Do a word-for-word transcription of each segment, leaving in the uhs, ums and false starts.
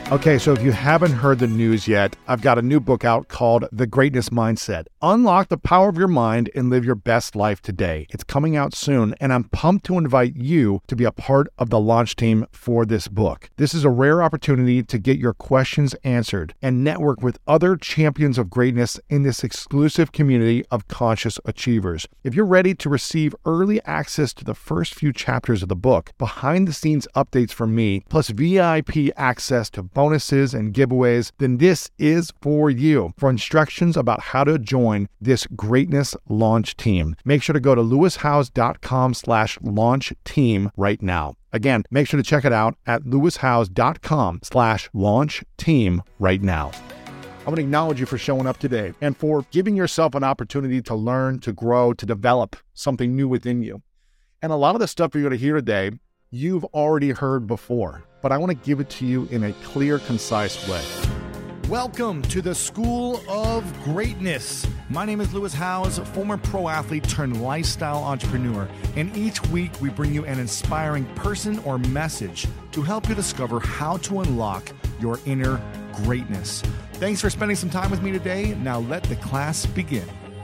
Okay, so if you haven't heard the news yet, I've got a new book out called The Greatness Mindset. Unlock the power of your mind and live your best life today. It's coming out soon, and I'm pumped to invite you to be a part of the launch team for this book. This is a rare opportunity to get your questions answered and network with other champions of greatness in this exclusive community of conscious achievers. If you're ready to receive early access to the first few chapters of the book, behind-the-scenes updates from me, plus V I P access to bonuses and giveaways, then this is for you. For instructions about how to join this greatness launch team, make sure to go to lewishowes.com slash launch team right now. Again, make sure to check it out at lewishowes.com slash launch team right now. I want to acknowledge you for showing up today and for giving yourself an opportunity to learn, to grow, to develop something new within you. And a lot of the stuff you're going to hear today, you've already heard before, but I want to give it to you in a clear, concise way. Welcome to the School of Greatness. My name is Lewis Howes, former pro athlete turned lifestyle entrepreneur, and each week we bring you an inspiring person or message to help you discover how to unlock your inner greatness. Thanks for spending some time with me today. Now let the class begin.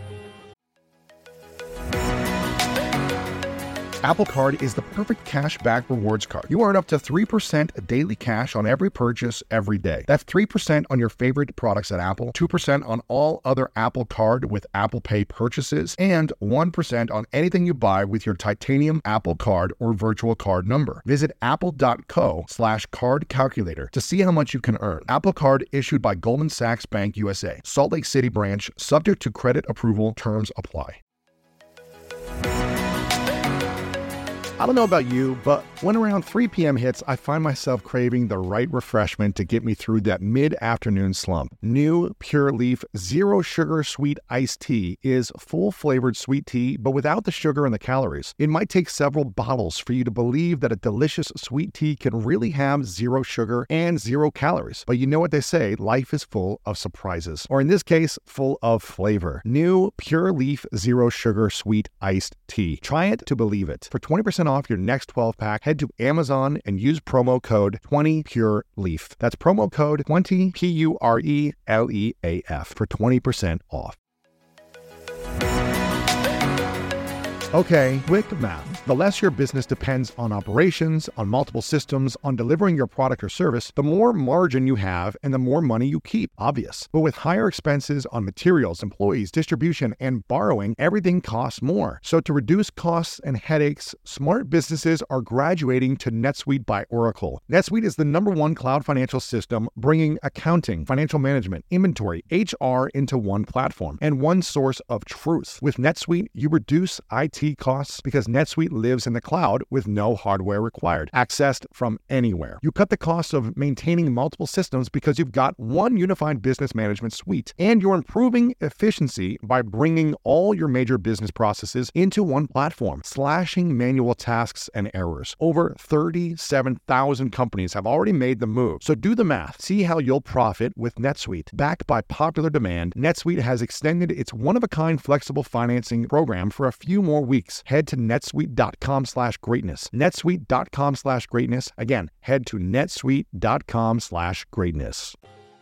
Apple Card is the perfect cash back rewards card. You earn up to three percent daily cash on every purchase every day. That's three percent on your favorite products at Apple, two percent on all other Apple Card with Apple Pay purchases, and one percent on anything you buy with your titanium Apple Card or virtual card number. Visit apple.co slash card calculator to see how much you can earn. Apple Card issued by Goldman Sachs Bank U S A, Salt Lake City branch, subject to credit approval, terms apply. I don't know about you, but when around three p.m. hits, I find myself craving the right refreshment to get me through that mid-afternoon slump. New Pure Leaf Zero Sugar Sweet Iced Tea is full-flavored sweet tea, but without the sugar and the calories. It might take several bottles for you to believe that a delicious sweet tea can really have zero sugar and zero calories. But you know what they say, life is full of surprises. Or in this case, full of flavor. New Pure Leaf Zero Sugar Sweet Iced Tea. Try it to believe it. For twenty percent off your next twelve pack, head to Amazon and use promo code twenty pure leaf. That's promo code twenty P U R E L E A F for twenty percent off. Okay, quick math. The less your business depends on operations, on multiple systems, on delivering your product or service, the more margin you have and the more money you keep. Obvious. But with higher expenses on materials, employees, distribution, and borrowing, everything costs more. So to reduce costs and headaches, smart businesses are graduating to NetSuite by Oracle. NetSuite is the number one cloud financial system, bringing accounting, financial management, inventory, H R into one platform and one source of truth. With NetSuite, you reduce I T costs because NetSuite lives in the cloud with no hardware required, accessed from anywhere. You cut the cost of maintaining multiple systems because you've got one unified business management suite, and you're improving efficiency by bringing all your major business processes into one platform, slashing manual tasks and errors. Over thirty-seven thousand companies have already made the move. So do the math. See how you'll profit with NetSuite. Backed by popular demand, NetSuite has extended its one-of-a-kind flexible financing program for a few more weeks. Head to netsuite.com slash greatness. netsuite.com slash greatness. Again, head to netsuite.com slash greatness.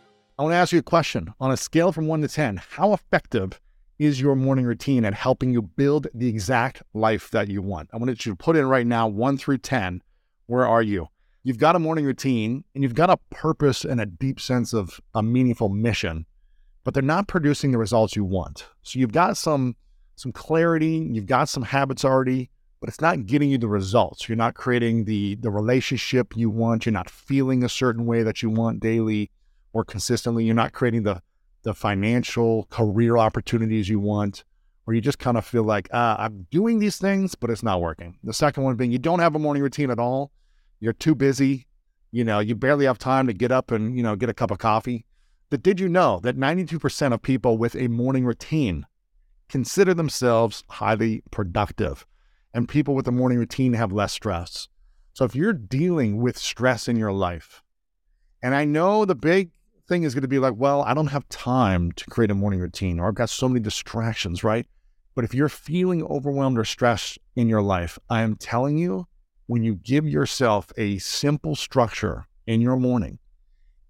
I want to ask you a question. On a scale from one to ten, how effective is your morning routine at helping you build the exact life that you want? I want you to put in right now, one through ten. Where are you? You've got a morning routine and you've got a purpose and a deep sense of a meaningful mission, but they're not producing the results you want. So you've got some some clarity, you've got some habits already, but it's not getting you the results. You're not creating the, the relationship you want. You're not feeling a certain way that you want daily or consistently. You're not creating the, the financial career opportunities you want, or you just kind of feel like, ah, I'm doing these things, but it's not working. The second one being you don't have a morning routine at all. You're too busy. You know, you barely have time to get up and, you know, get a cup of coffee. But did you know that ninety-two percent of people with a morning routine consider themselves highly productive, and people with a morning routine have less stress? So if you're dealing with stress in your life, and I know the big thing is going to be like, well, I don't have time to create a morning routine, or I've got so many distractions, right? But if you're feeling overwhelmed or stressed in your life, I am telling you, when you give yourself a simple structure in your morning,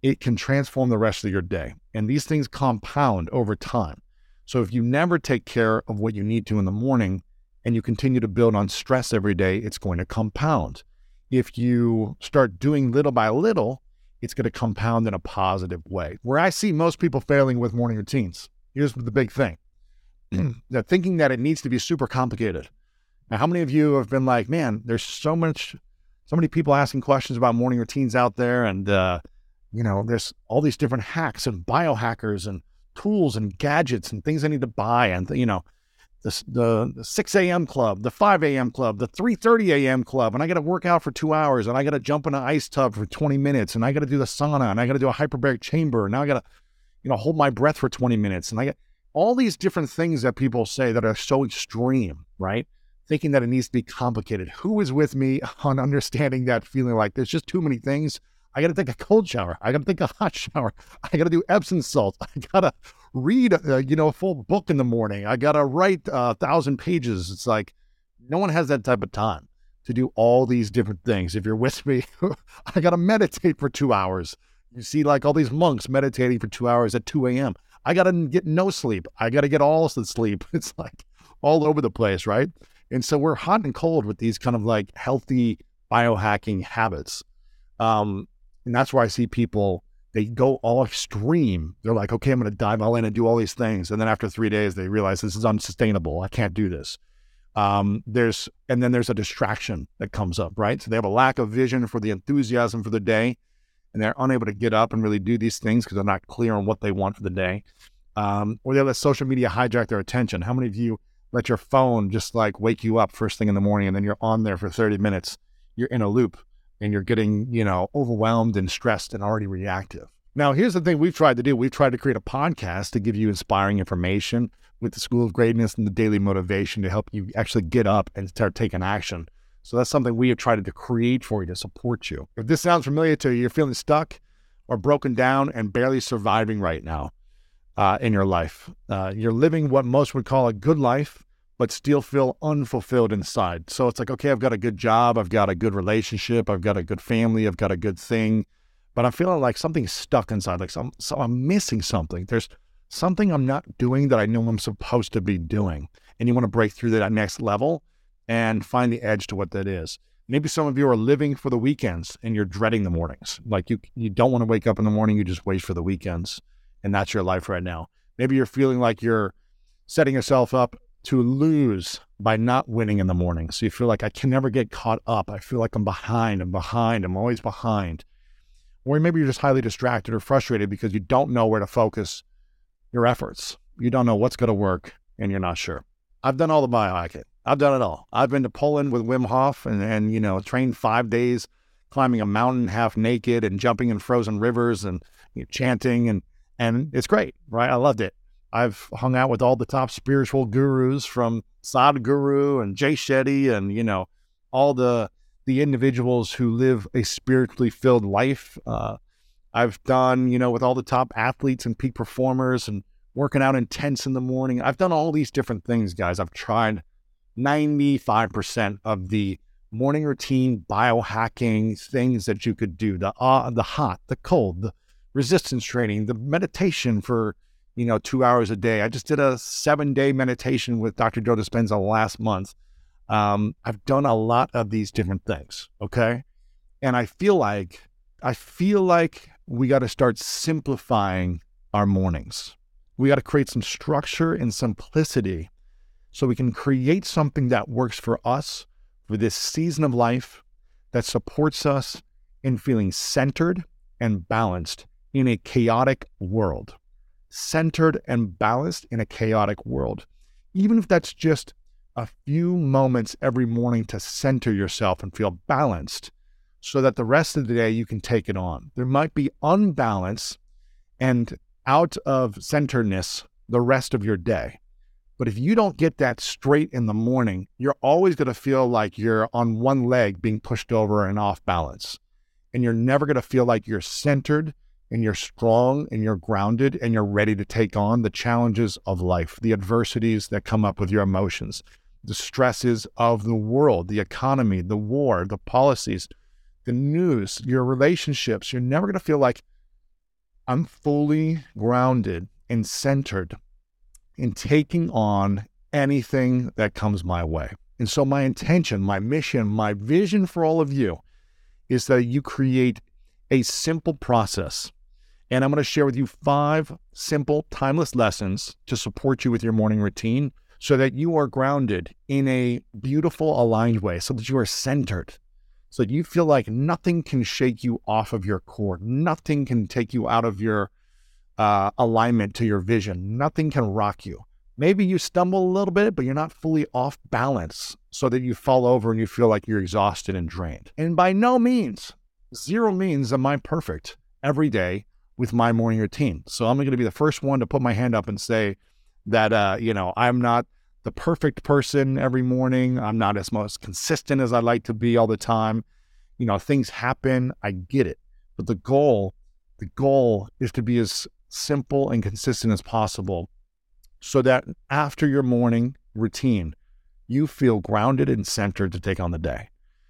it can transform the rest of your day. And these things compound over time. So if you never take care of what you need to in the morning and you continue to build on stress every day, it's going to compound. If you start doing little by little, it's going to compound in a positive way. Where I see most people failing with morning routines, here's the big thing. They're thinking that it needs to be super complicated. Now, how many of you have been like, man, there's so much, so many people asking questions about morning routines out there, and uh, you know, there's all these different hacks and biohackers and tools and gadgets and things I need to buy, and you know, the the, the six a.m. club, the five a.m. club, the three thirty a.m. club, and I got to work out for two hours, and I got to jump in an ice tub for twenty minutes, and I got to do the sauna, and I got to do a hyperbaric chamber, and now I got to, you know, hold my breath for twenty minutes, and I got all these different things that people say that are so extreme, right? Thinking that it needs to be complicated. Who is with me on understanding that feeling like there's just too many things? I got to take a cold shower. I got to take a hot shower. I got to do Epsom salt. I got to read, uh, you know, a full book in the morning. I got to write a uh, thousand pages. It's like, no one has that type of time to do all these different things. If you're with me, I got to meditate for two hours. You see like all these monks meditating for two hours at two a.m. I got to get no sleep. I got to get all the sleep. It's like all over the place, right? And so we're hot and cold with these kind of like healthy biohacking habits. Um, and that's where I see people, they go all extreme. They're like, okay, I'm going to dive all in and do all these things. And then after three days, they realize this is unsustainable. I can't do this. Um, there's, and then there's a distraction that comes up, right? So they have a lack of vision for the enthusiasm for the day, and they're unable to get up and really do these things because they're not clear on what they want for the day. Um, or they let social media hijack their attention. How many of you let your phone just like wake you up first thing in the morning, and then you're on there for thirty minutes, you're in a loop, and you're getting, you know, overwhelmed and stressed and already reactive. Now, here's the thing we've tried to do. We've tried to create a podcast to give you inspiring information with the School of Greatness and the daily motivation to help you actually get up and start taking action. So that's something we have tried to create for you to support you. If this sounds familiar to you, you're feeling stuck or broken down and barely surviving right now uh, in your life. Uh, you're living what most would call a good life, but still feel unfulfilled inside. So it's like, okay, I've got a good job, I've got a good relationship, I've got a good family, I've got a good thing, but I'm feeling like something's stuck inside, like some, so I'm missing something. There's something I'm not doing that I know I'm supposed to be doing. And you want to break through that next level and find the edge to what that is. Maybe some of you are living for the weekends and you're dreading the mornings. Like you, you don't want to wake up in the morning, you just wait for the weekends. And that's your life right now. Maybe you're feeling like you're setting yourself up to lose by not winning in the morning. So you feel like I can never get caught up. I feel like I'm behind, I'm behind, I'm always behind. Or maybe you're just highly distracted or frustrated because you don't know where to focus your efforts. You don't know what's going to work and you're not sure. I've done all the biohacking. I've done it all. I've been to Poland with Wim Hof and, and, you know, trained five days climbing a mountain half naked and jumping in frozen rivers and you know, chanting. And, and it's great, right? I loved it. I've hung out with all the top spiritual gurus from Sadhguru and Jay Shetty and, you know, all the the individuals who live a spiritually filled life. Uh, I've done, you know, with all the top athletes and peak performers and working out intense in the morning. I've done all these different things, guys. I've tried ninety-five percent of the morning routine, biohacking things that you could do, the uh, the hot, the cold, the resistance training, the meditation for, you know, two hours a day. I just did a seven day meditation with Doctor Joe Dispenza last month. Um, I've done a lot of these different things. Okay. And I feel like, I feel like we got to start simplifying our mornings. We got to create some structure and simplicity so we can create something that works for us for this season of life that supports us in feeling centered and balanced in a chaotic world. Centered and balanced in a chaotic world. Even if that's just a few moments every morning to center yourself and feel balanced so that the rest of the day you can take it on. There might be unbalance and out of centeredness the rest of your day. But if you don't get that straight in the morning, you're always going to feel like you're on one leg being pushed over and off balance. And you're never going to feel like you're centered and you're strong and you're grounded and you're ready to take on the challenges of life, the adversities that come up with your emotions, the stresses of the world, the economy, the war, the policies, the news, your relationships. You're never going to feel like I'm fully grounded and centered in taking on anything that comes my way. And so my intention, my mission, my vision for all of you is that you create a simple process. And I'm going to share with you five simple, timeless lessons to support you with your morning routine so that you are grounded in a beautiful, aligned way, so that you are centered, so that you feel like nothing can shake you off of your core. Nothing can take you out of your uh, alignment to your vision. Nothing can rock you. Maybe you stumble a little bit, but you're not fully off balance so that you fall over and you feel like you're exhausted and drained. And by no means, zero means am I perfect every day with my morning routine. So I'm going to be the first one to put my hand up and say that, uh, you know, I'm not the perfect person every morning. I'm not as most consistent as I'd like to be all the time. You know, things happen. I get it. But the goal, the goal is to be as simple and consistent as possible so that after your morning routine, you feel grounded and centered to take on the day.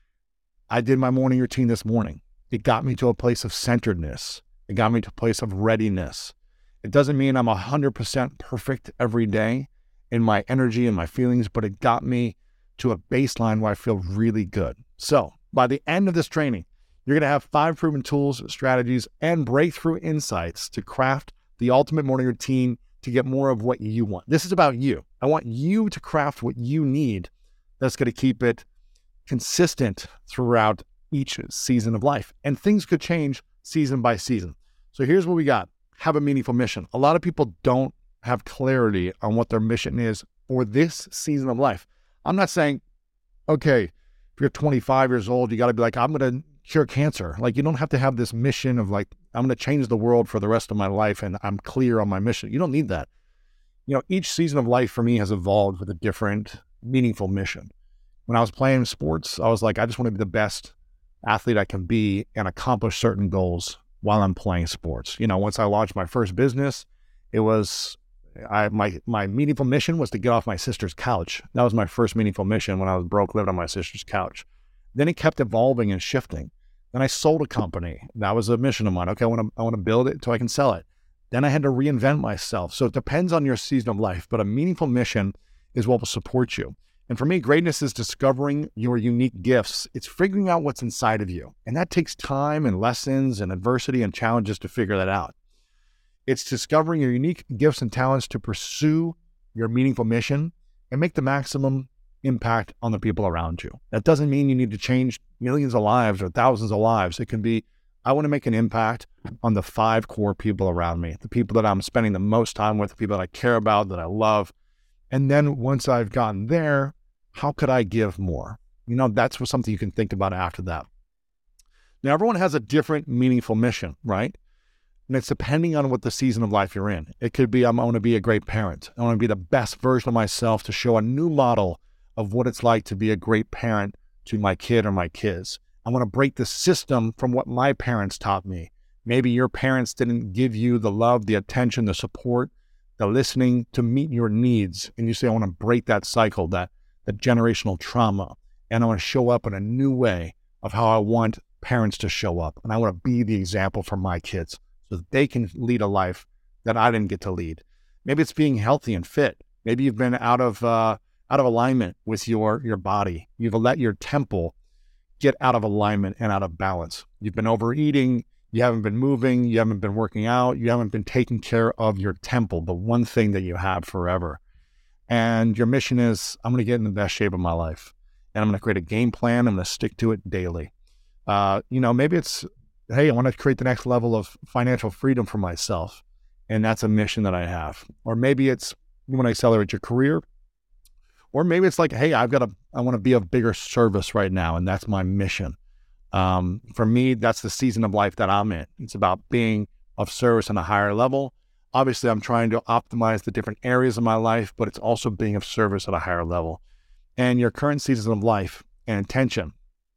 I did my morning routine this morning. It got me to a place of centeredness. It got me to a place of readiness. It doesn't mean I'm one hundred percent perfect every day in my energy and my feelings, but it got me to a baseline where I feel really good. So by the end of this training, you're going to have five proven tools, strategies, and breakthrough insights to craft the ultimate morning routine to get more of what you want. This is about you. I want you to craft what you need that's going to keep it consistent throughout each season of life. And things could change season by season. So here's what we got. Have a meaningful mission. A lot of people don't have clarity on what their mission is for this season of life. I'm not saying, okay, if you're twenty-five years old, you got to be like, I'm going to cure cancer. Like, you don't have to have this mission of like, I'm going to change the world for the rest of my life and I'm clear on my mission. You don't need that. You know, each season of life for me has evolved with a different meaningful mission. When I was playing sports, I was like, I just want to be the best athlete I can be and accomplish certain goals while I'm playing sports. You know, once I launched my first business, it was, I my my meaningful mission was to get off my sister's couch. That was my first meaningful mission when I was broke, living on my sister's couch. Then it kept evolving and shifting. Then I sold a company. That was a mission of mine. Okay, I want to I want to build it so I can sell it. Then I had to reinvent myself. So it depends on your season of life, but a meaningful mission is what will support you. And for me, greatness is discovering your unique gifts. It's figuring out what's inside of you. And that takes time and lessons and adversity and challenges to figure that out. It's discovering your unique gifts and talents to pursue your meaningful mission and make the maximum impact on the people around you. That doesn't mean you need to change millions of lives or thousands of lives. It can be, I want to make an impact on the five core people around me, the people that I'm spending the most time with, the people that I care about, that I love. And then once I've gotten there, how could I give more? You know, that's what something you can think about after that. Now, everyone has a different meaningful mission, right? And it's depending on what the season of life you're in. It could be, I want to be a great parent. I want to be the best version of myself to show a new model of what it's like to be a great parent to my kid or my kids. I want to break the system from what my parents taught me. Maybe your parents didn't give you the love, the attention, the support, the listening to meet your needs. And you say, I want to break that cycle, that, that generational trauma. And I want to show up in a new way of how I want parents to show up. And I want to be the example for my kids so that they can lead a life that I didn't get to lead. Maybe it's being healthy and fit. Maybe you've been out of uh, out of alignment with your, your body. You've let your temple get out of alignment and out of balance. You've been overeating. You haven't been moving. You haven't been working out. You haven't been taking care of your temple, the one thing that you have forever. And your mission is, I'm going to get in the best shape of my life. And I'm going to create a game plan. I'm going to stick to it daily. Uh, you know, maybe it's, hey, I want to create the next level of financial freedom for myself. And that's a mission that I have. Or maybe it's, you want to accelerate your career. Or maybe it's like, hey, I've got a, I want to be of bigger service right now. And that's my mission. Um, for me, that's the season of life that I'm in. It's about being of service on a higher level. Obviously, I'm trying to optimize the different areas of my life, but it's also being of service at a higher level. And your current season of life and intention,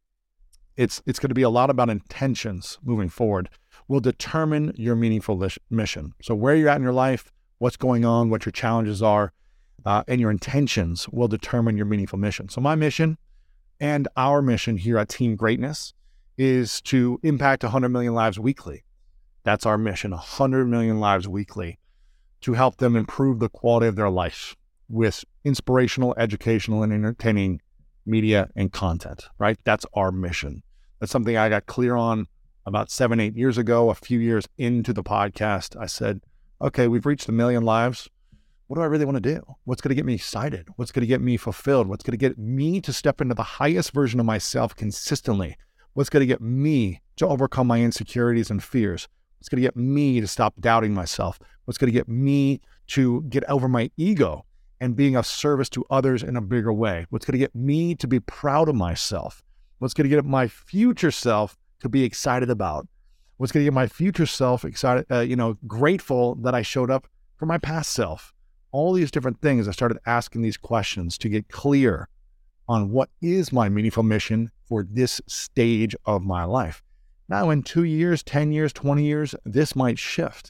it's it's going to be a lot about intentions moving forward, will determine your meaningful lish- mission. So where you're at in your life, what's going on, what your challenges are, uh, and your intentions will determine your meaningful mission. So my mission and our mission here at Team Greatness is to impact one hundred million lives weekly. That's our mission, one hundred million lives weekly, to help them improve the quality of their life with inspirational, educational, and entertaining media and content, right? That's our mission. That's something I got clear on about seven, eight years ago, a few years into the podcast. I said, okay, we've reached a million lives. What do I really want to do? What's going to get me excited? What's going to get me fulfilled? What's going to get me to step into the highest version of myself consistently? What's going to get me to overcome my insecurities and fears? What's going to get me to stop doubting myself? What's going to get me to get over my ego and being of service to others in a bigger way? What's going to get me to be proud of myself? What's going to get my future self to be excited about? What's going to get my future self excited, uh, you know, grateful that I showed up for my past self? All these different things. I started asking these questions to get clear on what is my meaningful mission for this stage of my life. Now, in two years, ten years, twenty years, this might shift.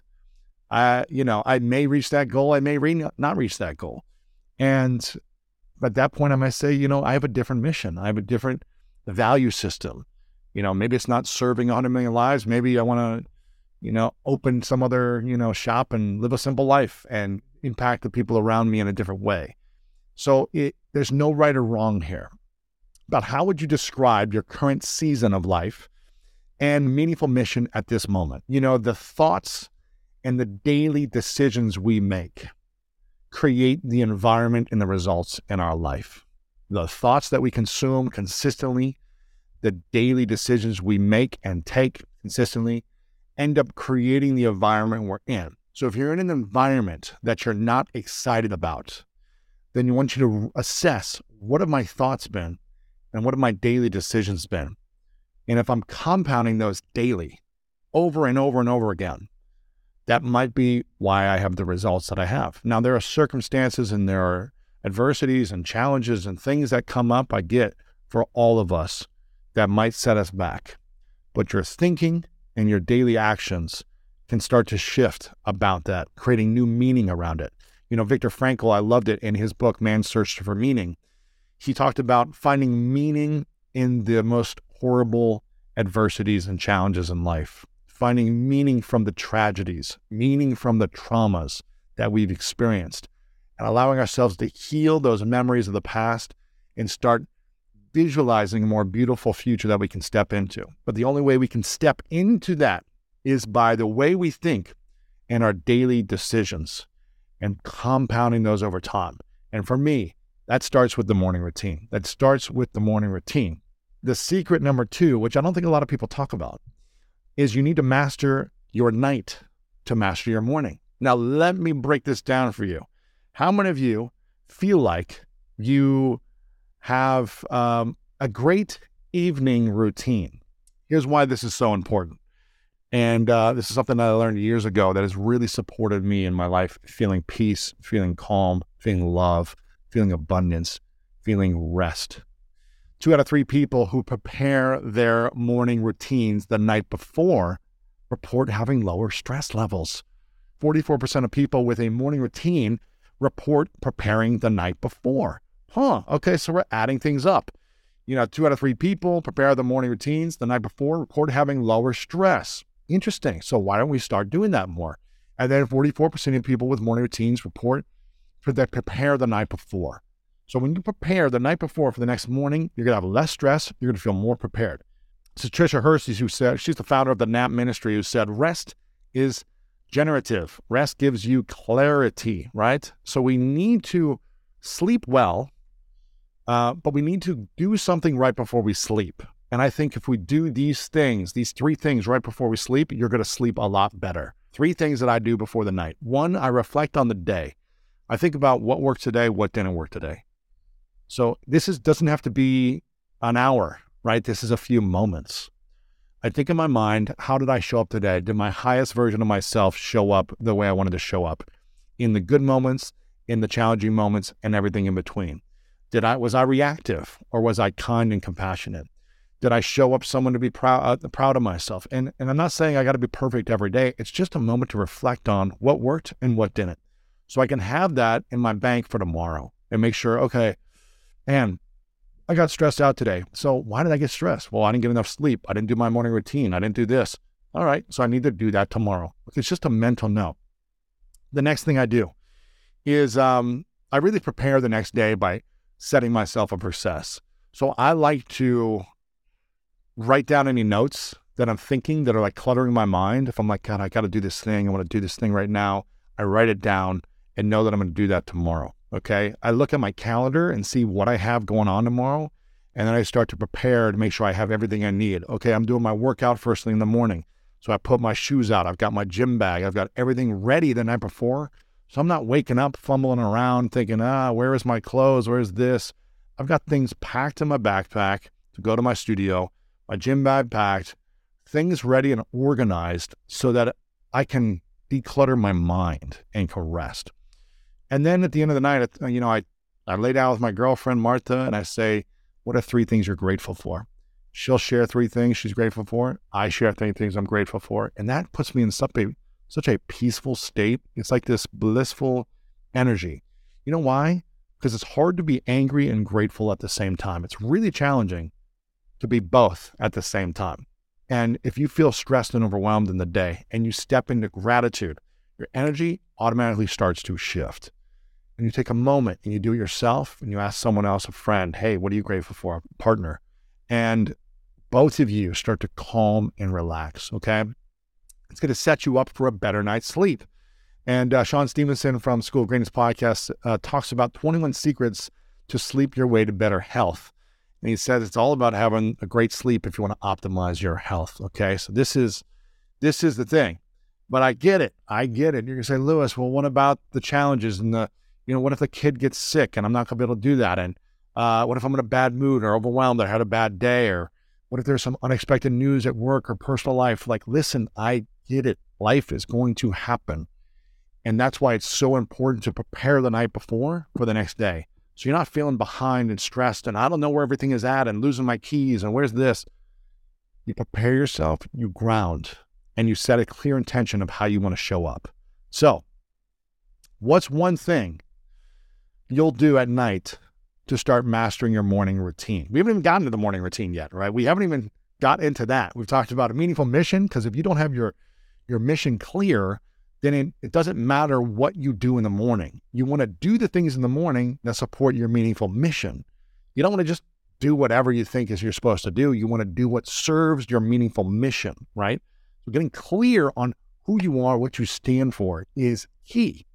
I, you know, I may reach that goal. I may re- not reach that goal. And at that point, I might say, you know, I have a different mission. I have a different value system. You know, maybe it's not serving one hundred million lives. Maybe I want to, you know, open some other, you know, shop and live a simple life and impact the people around me in a different way. So it, there's no right or wrong here. But how would you describe your current season of life and meaningful mission at this moment? You know, the thoughts and the daily decisions we make create the environment and the results in our life. The thoughts that we consume consistently, the daily decisions we make and take consistently end up creating the environment we're in. So if you're in an environment that you're not excited about, then I want you to assess, what have my thoughts been and what have my daily decisions been? And if I'm compounding those daily over and over and over again, that might be why I have the results that I have. Now, there are circumstances and there are adversities and challenges and things that come up, I get, for all of us that might set us back. But your thinking and your daily actions can start to shift about that, creating new meaning around it. You know, Viktor Frankl, I loved it in his book, Man's Search for Meaning. He talked about finding meaning in the most horrible adversities and challenges in life, finding meaning from the tragedies, meaning from the traumas that we've experienced, and allowing ourselves to heal those memories of the past and start visualizing a more beautiful future that we can step into. But the only way we can step into that is by the way we think and our daily decisions and compounding those over time. And for me, that starts with the morning routine. That starts with the morning routine. The secret number two, which I don't think a lot of people talk about, is you need to master your night to master your morning. Now, let me break this down for you. How many of you feel like you have um, a great evening routine? Here's why this is so important. And uh, this is something that I learned years ago that has really supported me in my life, feeling peace, feeling calm, feeling love, feeling abundance, feeling rest. Two out of three people who prepare their morning routines the night before report having lower stress levels. forty-four percent of people with a morning routine report preparing the night before. Huh, okay, so we're adding things up. You know, two out of three people prepare the morning routines the night before, report having lower stress. Interesting. So why don't we start doing that more? And then forty-four percent of people with morning routines report for that prepare the night before. So when you prepare the night before for the next morning, you're going to have less stress. You're going to feel more prepared. So Tricia Hersey, who said, she's the founder of the Nap Ministry, who said, rest is generative. Rest gives you clarity, right? So we need to sleep well, uh, but we need to do something right before we sleep. And I think if we do these things, these three things right before we sleep, you're going to sleep a lot better. Three things that I do before the night. One, I reflect on the day. I think about what worked today, what didn't work today. So this is doesn't have to be an hour, right? This is a few moments. I think in my mind, how did I show up today? Did my highest version of myself show up the way I wanted to show up? In the good moments, in the challenging moments, and everything in between. Did I was I reactive or was I kind and compassionate? Did I show up someone to be proud uh, proud of myself? And and I'm not saying I got to be perfect every day. It's just a moment to reflect on what worked and what didn't. So I can have that in my bank for tomorrow and make sure, okay, man, I got stressed out today. So why did I get stressed? Well, I didn't get enough sleep. I didn't do my morning routine. I didn't do this. All right, so I need to do that tomorrow. It's just a mental note. The next thing I do is um, I really prepare the next day by setting myself up for success. So I like to write down any notes that I'm thinking that are like cluttering my mind. If I'm like, God, I got to do this thing. I want to do this thing right now. I write it down and know that I'm going to do that tomorrow. Okay. I look at my calendar and see what I have going on tomorrow. And then I start to prepare to make sure I have everything I need. Okay. I'm doing my workout first thing in the morning. So I put my shoes out. I've got my gym bag. I've got everything ready the night before. So I'm not waking up, fumbling around thinking, ah, where is my clothes? Where's this? I've got things packed in my backpack to go to my studio, my gym bag packed, things ready and organized so that I can declutter my mind and can rest. And then at the end of the night, you know, I, I lay down with my girlfriend, Martha, and I say, what are three things you're grateful for? She'll share three things she's grateful for. I share three things I'm grateful for. And that puts me in such a, such a peaceful state. It's like this blissful energy. You know why? Because it's hard to be angry and grateful at the same time. It's really challenging to be both at the same time. And if you feel stressed and overwhelmed in the day and you step into gratitude, your energy automatically starts to shift. And you take a moment and you do it yourself and you ask someone else, a friend, hey, what are you grateful for? A partner. And both of you start to calm and relax, okay? It's going to set you up for a better night's sleep. And uh, Sean Stevenson from School of Greatness podcast uh, talks about twenty-one secrets to sleep your way to better health. And he says it's all about having a great sleep if you want to optimize your health, okay? So this is this is the thing. But I get it. I get it. You're going to say, Lewis, well, what about the challenges and the, you know, what if the kid gets sick and I'm not going to be able to do that? And uh, what if I'm in a bad mood or overwhelmed or had a bad day? Or what if there's some unexpected news at work or personal life? Like, listen, I get it. Life is going to happen. And that's why it's so important to prepare the night before for the next day. So you're not feeling behind and stressed and I don't know where everything is at and losing my keys and where's this. You prepare yourself, you ground, and you set a clear intention of how you want to show up. So what's one thing you'll do at night to start mastering your morning routine? We haven't even gotten to the morning routine yet, right? We haven't even got into that. We've talked about a meaningful mission because if you don't have your, your mission clear, then it, it doesn't matter what you do in the morning. You want to do the things in the morning that support your meaningful mission. You don't want to just do whatever you think is you're supposed to do. You want to do what serves your meaningful mission, right? So getting clear on who you are, what you stand for is key.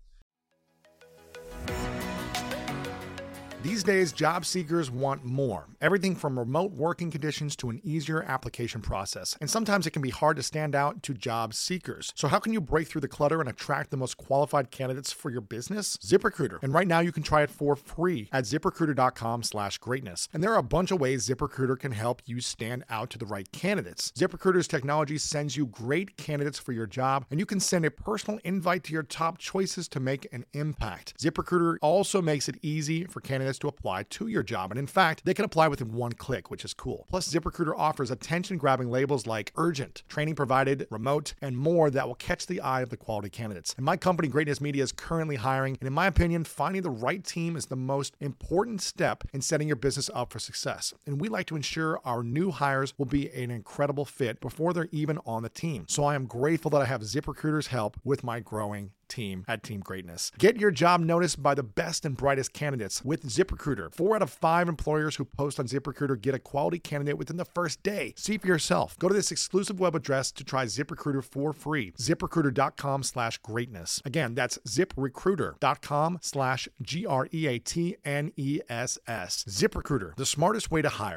These days, job seekers want more. Everything from remote working conditions to an easier application process. And sometimes it can be hard to stand out to job seekers. So how can you break through the clutter and attract the most qualified candidates for your business? ZipRecruiter. And right now you can try it for free at ZipRecruiter.com slash greatness. And there are a bunch of ways ZipRecruiter can help you stand out to the right candidates. ZipRecruiter's technology sends you great candidates for your job, and you can send a personal invite to your top choices to make an impact. ZipRecruiter also makes it easy for candidates to apply to your job. And in fact, they can apply within one click, which is cool. Plus, ZipRecruiter offers attention-grabbing labels like urgent, training provided, remote, and more that will catch the eye of the quality candidates. And my company, Greatness Media, is currently hiring. And in my opinion, finding the right team is the most important step in setting your business up for success. And we like to ensure our new hires will be an incredible fit before they're even on the team. So I am grateful that I have ZipRecruiter's help with my growing team at Team Greatness. Get your job noticed by the best and brightest candidates with ZipRecruiter. Four out of five employers who post on ZipRecruiter get a quality candidate within the first day. See for yourself. Go to this exclusive web address to try ZipRecruiter for free. ZipRecruiter.com slash greatness. Again, that's ZipRecruiter.com slash G R E A T N E S S. ZipRecruiter, the smartest way to hire.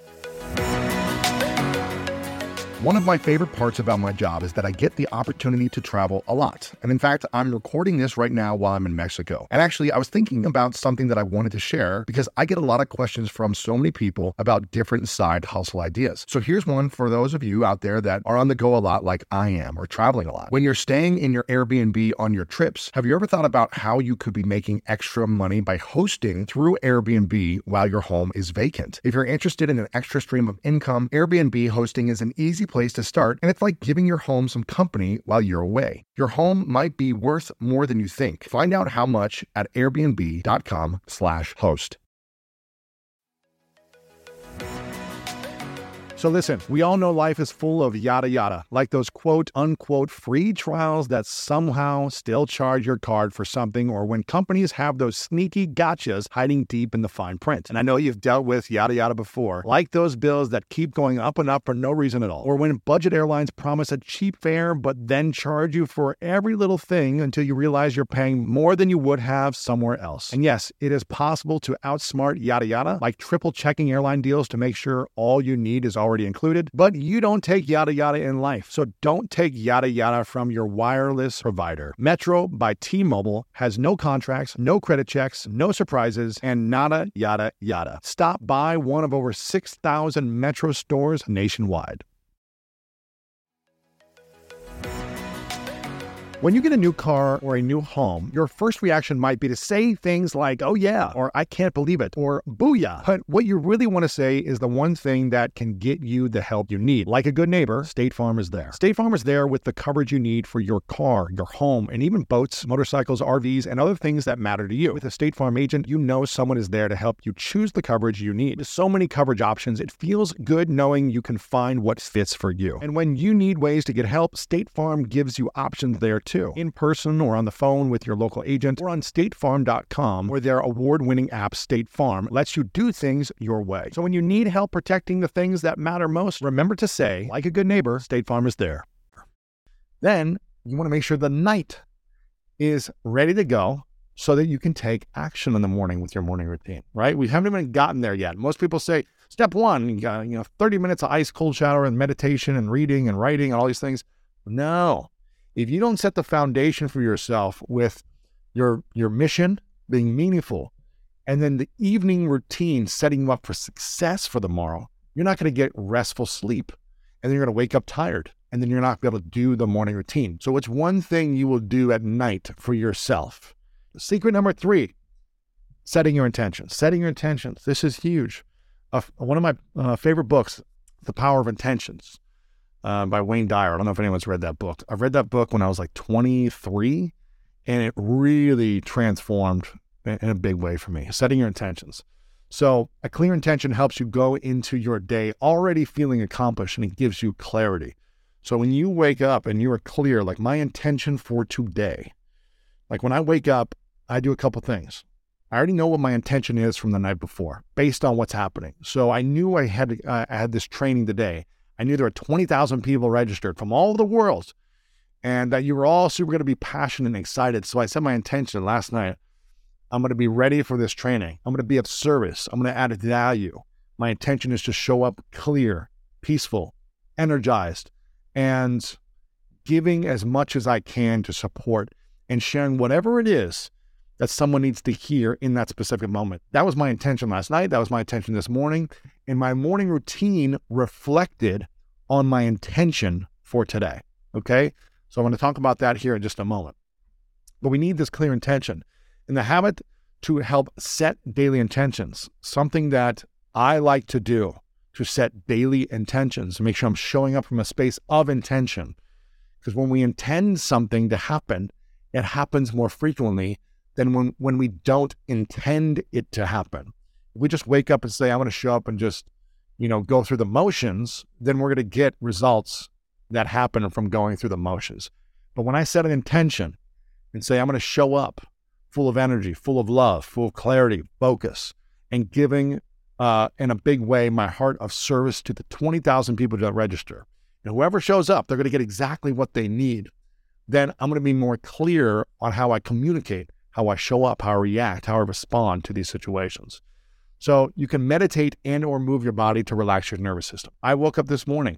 One of my favorite parts about my job is that I get the opportunity to travel a lot. And in fact, I'm recording this right now while I'm in Mexico. And actually, I was thinking about something that I wanted to share because I get a lot of questions from so many people about different side hustle ideas. So here's one for those of you out there that are on the go a lot like I am or traveling a lot. When you're staying in your Airbnb on your trips, have you ever thought about how you could be making extra money by hosting through Airbnb while your home is vacant? If you're interested in an extra stream of income, Airbnb hosting is an easy place to start, and it's like giving your home some company while you're away. Your home might be worth more than you think. Find out how much at airbnb.com slash host. So listen, we all know life is full of yada yada, like those quote unquote free trials that somehow still charge your card for something, or when companies have those sneaky gotchas hiding deep in the fine print. And I know you've dealt with yada yada before, like those bills that keep going up and up for no reason at all, or when budget airlines promise a cheap fare but then charge you for every little thing until you realize you're paying more than you would have somewhere else. And yes, it is possible to outsmart yada yada, like triple checking airline deals to make sure all you need is already included, but you don't take yada yada in life. So don't take yada yada from your wireless provider. Metro by T-Mobile has no contracts, no credit checks, no surprises, and nada yada yada. Stop by one of over six thousand Metro stores nationwide. When you get a new car or a new home, your first reaction might be to say things like, oh yeah, or I can't believe it, or booyah. But what you really want to say is the one thing that can get you the help you need. Like a good neighbor, State Farm is there. State Farm is there with the coverage you need for your car, your home, and even boats, motorcycles, R Vs, and other things that matter to you. With a State Farm agent, you know someone is there to help you choose the coverage you need. With so many coverage options, it feels good knowing you can find what fits for you. And when you need ways to get help, State Farm gives you options there too. In person or on the phone with your local agent or on state farm dot com, where their award-winning app State Farm lets you do things your way. So when you need help protecting the things that matter most, remember to say, like a good neighbor, State Farm is there. Then you want to make sure the night is ready to go so that you can take action in the morning with your morning routine, right? We haven't even gotten there yet. Most people say, step one, you got, you know, thirty minutes of ice cold shower and meditation and reading and writing and all these things. No. If you don't set the foundation for yourself with your your mission being meaningful, and then the evening routine setting you up for success for the morrow, you're not going to get restful sleep. And then you're going to wake up tired, and then you're not going to be able to do the morning routine. So it's one thing you will do at night for yourself. Secret number three, setting your intentions. Setting your intentions. This is huge. Uh, one of my uh, favorite books, The Power of Intentions. Uh, by Wayne Dyer. I don't know if anyone's read that book. I read that book when I was like twenty-three, and it really transformed in a big way for me. Setting your intentions. So a clear intention helps you go into your day already feeling accomplished, and it gives you clarity. So when you wake up and you are clear, like my intention for today, like when I wake up, I do a couple things. I already know what my intention is from the night before based on what's happening. So I knew I had uh, I had this training today. I knew there were twenty thousand people registered from all over the world, and that you were all super going to be passionate and excited. So I set my intention last night. I'm going to be ready for this training. I'm going to be of service. I'm going to add value. My intention is to show up clear, peaceful, energized, and giving as much as I can to support and sharing whatever it is that someone needs to hear in that specific moment. That was my intention last night. That was my intention this morning. And my morning routine reflected on my intention for today. Okay? So I'm going to talk about that here in just a moment. But we need this clear intention. And the habit to help set daily intentions, something that I like to do, to set daily intentions, to make sure I'm showing up from a space of intention. Because when we intend something to happen, it happens more frequently than when, when we don't intend it to happen. If we just wake up and say, I'm going to show up and just, you know, go through the motions, then we're going to get results that happen from going through the motions. But when I set an intention and say, I'm going to show up full of energy, full of love, full of clarity, focus, and giving uh, in a big way my heart of service to the twenty thousand people that register, and whoever shows up, they're going to get exactly what they need, then I'm going to be more clear on how I communicate, how I show up, how I react, how I respond to these situations. So you can meditate and or move your body to relax your nervous system. I woke up this morning.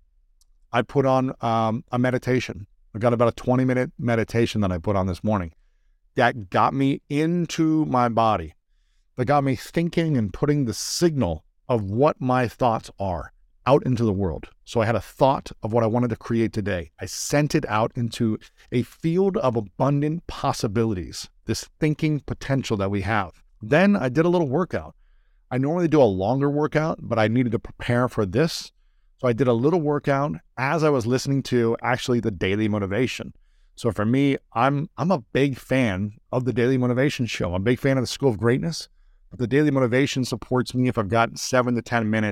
I put on um, a meditation. I got about a twenty minute meditation that I put on this morning that got me into my body, that got me thinking and putting the signal of what my thoughts are out into the world. So I had a thought of what I wanted to create today. I sent it out into a field of abundant possibilities, this thinking potential that we have. Then I did a little workout. I normally do a longer workout, but I needed to prepare for this. So I did a little workout as I was listening to actually the Daily Motivation. So for me, I'm I'm a big fan of the Daily Motivation show. I'm a big fan of the School of Greatness, but the Daily Motivation supports me if I've got seven to ten minutes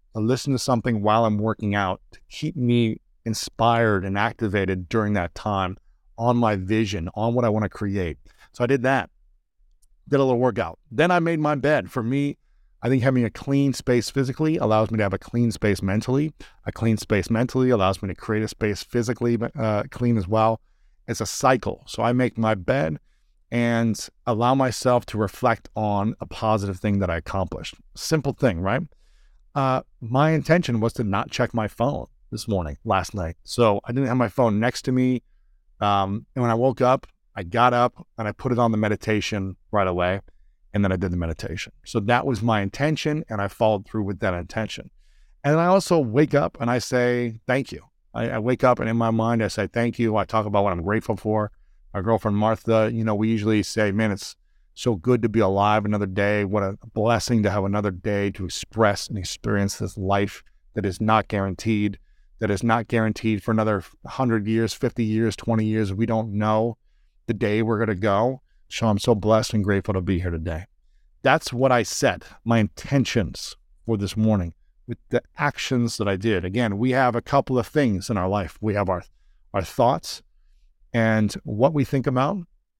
to listen to something while I'm working out to keep me inspired and activated during that time on my vision, on what I want to create. So I did that, did a little workout. Then I made my bed. For me, I think having a clean space physically allows me to have a clean space mentally. A clean space mentally allows me to create a space physically uh, clean as well. It's a cycle. So I make my bed and allow myself to reflect on a positive thing that I accomplished. Simple thing, right? Uh, my intention was to not check my phone this morning, last night. So I didn't have my phone next to me. Um, and when I woke up, I got up and I put it on the meditation right away. And then I did the meditation. So that was my intention, and I followed through with that intention. And then I also wake up and I say, thank you. I, I wake up and in my mind, I say, thank you. I talk about what I'm grateful for. My girlfriend, Martha, you know, we usually say, man, it's so good to be alive another day. What a blessing to have another day to express and experience this life that is not guaranteed, that is not guaranteed for another one hundred years, fifty years, twenty years. We don't know the day we're going to go. So I'm so blessed and grateful to be here today. That's what I set, my intentions for this morning with the actions that I did. Again, we have a couple of things in our life. We have our, our thoughts and what we think about,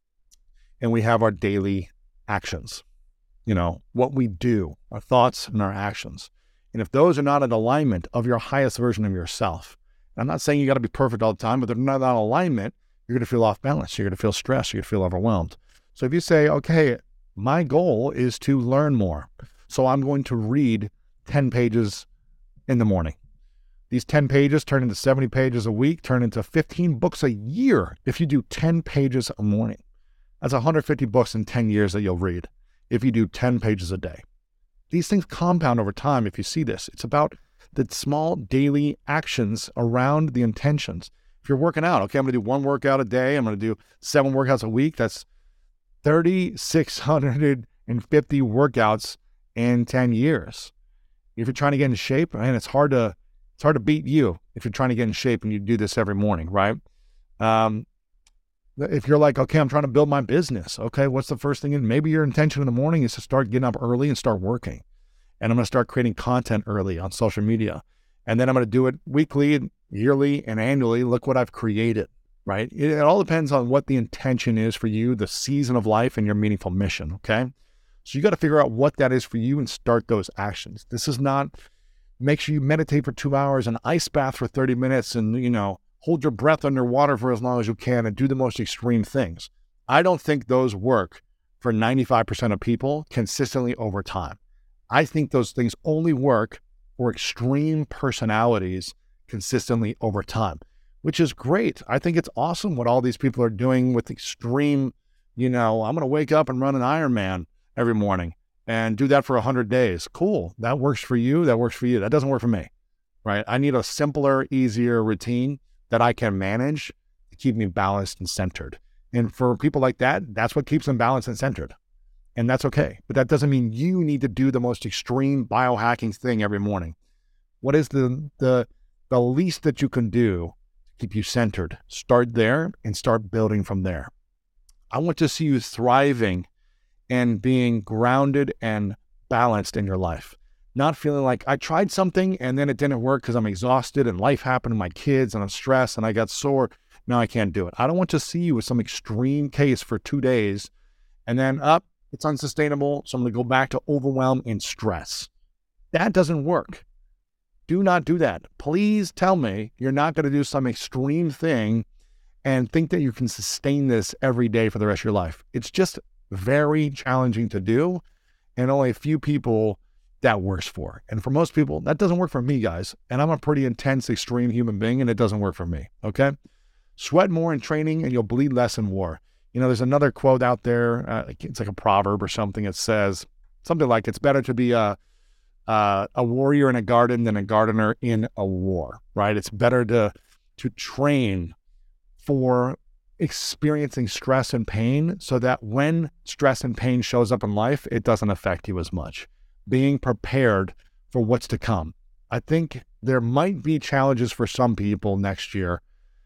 and we have our daily actions. You know, what we do, our thoughts and our actions. And if those are not in alignment of your highest version of yourself, and I'm not saying you got to be perfect all the time, but they're not in alignment, you're going to feel off balance. You're going to feel stressed. You're going to feel overwhelmed. So if you say, okay, my goal is to learn more, so I'm going to read ten pages in the morning. These ten pages turn into seventy pages a week, turn into fifteen books a year if you do ten pages a morning. That's one hundred fifty books in ten years that you'll read if you do ten pages a day. These things compound over time if you see this. It's about the small daily actions around the intentions. If you're working out, okay, I'm going to do one workout a day. I'm going to do seven workouts a week. That's three thousand six hundred fifty workouts in ten years. If you're trying to get in shape, man, it's hard to it's hard to beat you if you're trying to get in shape and you do this every morning, right? Um, if you're like, okay, I'm trying to build my business. Okay, what's the first thing? Maybe your intention in the morning is to start getting up early and start working. And I'm going to start creating content early on social media. And then I'm going to do it weekly, yearly, and annually. Look what I've created. Right? It, it all depends on what the intention is for you, the season of life, and your meaningful mission, okay? So you got to figure out what that is for you and start those actions. This is not, make sure you meditate for two hours, an ice bath for thirty minutes, and, you know, hold your breath underwater for as long as you can and do the most extreme things. I don't think those work for ninety-five percent of people consistently over time. I think those things only work for extreme personalities consistently over time, which is great. I think it's awesome what all these people are doing with extreme, you know, I'm going to wake up and run an Ironman every morning and do that for one hundred days. Cool. That works for you. That works for you. That doesn't work for me, right? I need a simpler, easier routine that I can manage to keep me balanced and centered. And for people like that, that's what keeps them balanced and centered. And that's okay. But that doesn't mean you need to do the most extreme biohacking thing every morning. What is the the the least that you can do to keep you centered? Start there and start building from there. I want to see you thriving and being grounded and balanced in your life. Not feeling like I tried something and then it didn't work because I'm exhausted and life happened to my kids and I'm stressed and I got sore. Now I can't do it. I don't want to see you with some extreme case for two days and then up, it's unsustainable. So I'm going to go back to overwhelm and stress. That doesn't work. Do not do that. Please tell me you're not going to do some extreme thing and think that you can sustain this every day for the rest of your life. It's just very challenging to do, and only a few people that works for. And for most people, that doesn't work for me, guys. And I'm a pretty intense, extreme human being, and it doesn't work for me, okay? Sweat more in training, and you'll bleed less in war. You know, there's another quote out there. Uh, it's like a proverb or something. It says something like, it's better to be a Uh, a warrior in a garden than a gardener in a war, right? It's better to to train for experiencing stress and pain so that when stress and pain shows up in life, it doesn't affect you as much. Being prepared for what's to come. I think there might be challenges for some people next year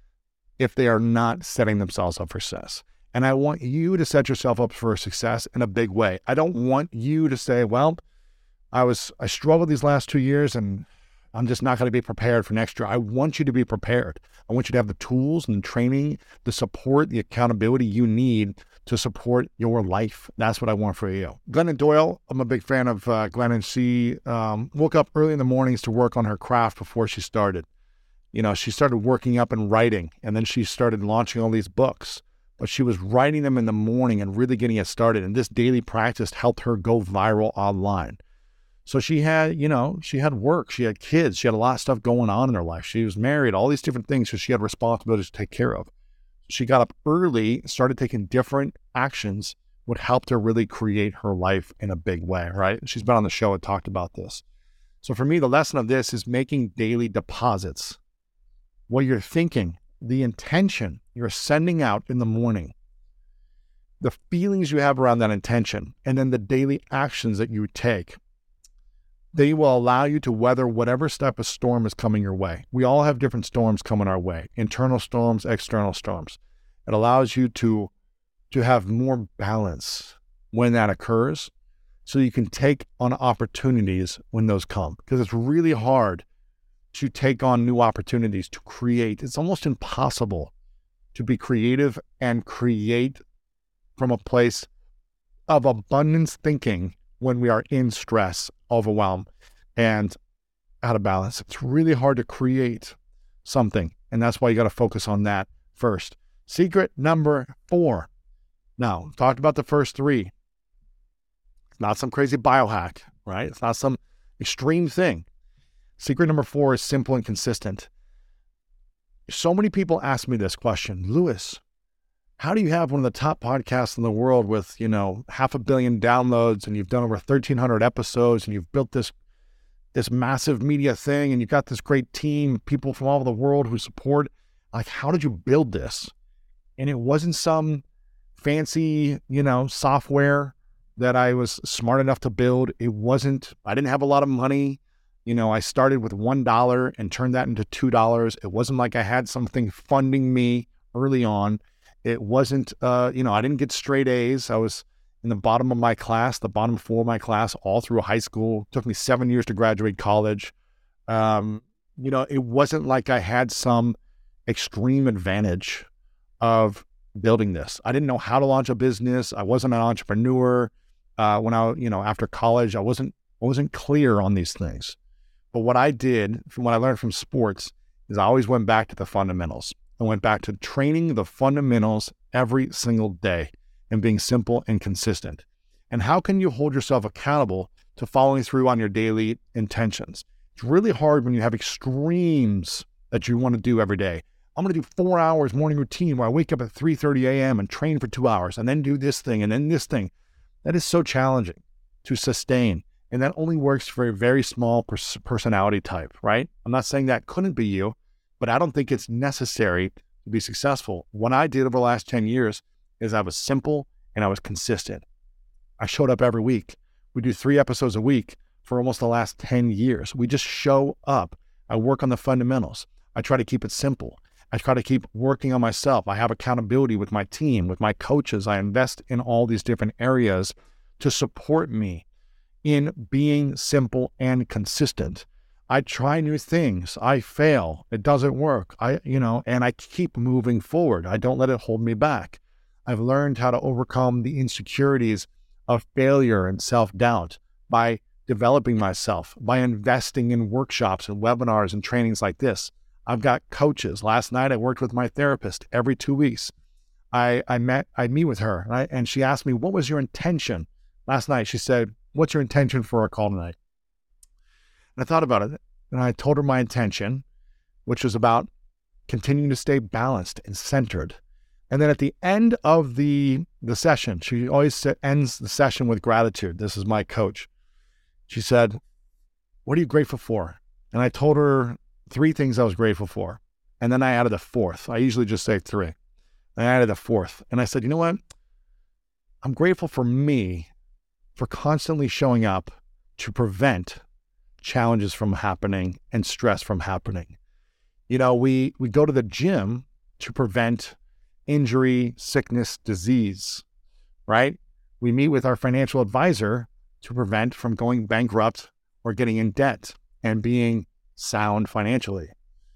if they are not setting themselves up for success. And I want you to set yourself up for success in a big way. I don't want you to say, well, I was, I struggled these last two years and I'm just not going to be prepared for next year. I want you to be prepared. I want you to have the tools and the training, the support, the accountability you need to support your life. That's what I want for you. Glennon Doyle, I'm a big fan of uh, Glennon. She um, woke up early in the mornings to work on her craft before she started. You know, she started working up and writing, and then she started launching all these books. But she was writing them in the morning and really getting it started. And this daily practice helped her go viral online. So she had, you know, she had work, she had kids, she had a lot of stuff going on in her life. She was married, all these different things. So she had responsibilities to take care of. She got up early, started taking different actions, what helped her really create her life in a big way, right? She's been on the show and talked about this. So for me, the lesson of this is making daily deposits. What you're thinking, the intention you're sending out in the morning, the feelings you have around that intention, and then the daily actions that you take, they will allow you to weather whatever type of storm is coming your way. We all have different storms coming our way, internal storms, external storms. It allows you to, to have more balance when that occurs, so you can take on opportunities when those come. Because it's really hard to take on new opportunities, to create. It's almost impossible to be creative and create from a place of abundance thinking when we are in stress, overwhelm, and out of balance. It's really hard to create something. And that's why you got to focus on that first. Secret number four. Now, talked about the first three. It's not some crazy biohack, right? It's not some extreme thing. Secret number four is simple and consistent. So many people ask me this question, Lewis, how do you have one of the top podcasts in the world with, you know, half a billion downloads, and you've done over thirteen hundred episodes, and you've built this, this massive media thing, and you've got this great team, people from all over the world who support, like, how did you build this? And it wasn't some fancy, you know, software that I was smart enough to build. It wasn't, I didn't have a lot of money. You know, I started with one dollar and turned that into two dollars. It wasn't like I had something funding me early on. It wasn't, uh, you know, I didn't get straight A's. I was in the bottom of my class, the bottom four of my class, all through high school. It took me seven years to graduate college. Um, you know, it wasn't like I had some extreme advantage of building this. I didn't know how to launch a business. I wasn't an entrepreneur. Uh, when I, you know, after college, I wasn't, I wasn't clear on these things. But what I did, from what I learned from sports, is I always went back to the fundamentals. I went back to training the fundamentals every single day and being simple and consistent. And how can you hold yourself accountable to following through on your daily intentions? It's really hard when you have extremes that you want to do every day. I'm going to do four hours morning routine where I wake up at three thirty a.m. and train for two hours and then do this thing and then this thing. That is so challenging to sustain. And that only works for a very small pers- personality type, right? I'm not saying that couldn't be you, but I don't think it's necessary to be successful. What I did over the last ten years is I was simple and I was consistent. I showed up every week. We do three episodes a week for almost the last ten years. We just show up. I work on the fundamentals. I try to keep it simple. I try to keep working on myself. I have accountability with my team, with my coaches. I invest in all these different areas to support me in being simple and consistent. I try new things. I fail. It doesn't work. I, you know, and I keep moving forward. I don't let it hold me back. I've learned how to overcome the insecurities of failure and self-doubt by developing myself, by investing in workshops and webinars and trainings like this. I've got coaches. Last night I worked with my therapist every two weeks. I, I met, I meet with her and, I, and she asked me, what was your intention? Last night she said, what's your intention for our call tonight? And I thought about it, and I told her my intention, which was about continuing to stay balanced and centered. And then at the end of the, the session, she always ends the session with gratitude. This is my coach. She said, what are you grateful for? And I told her three things I was grateful for. And then I added a fourth. I usually just say three. I added a fourth. And I said, you know what? I'm grateful for me for constantly showing up to prevent challenges from happening and stress from happening. You know, we, we go to the gym to prevent injury, sickness, disease, right? We meet with our financial advisor to prevent from going bankrupt or getting in debt and being sound financially.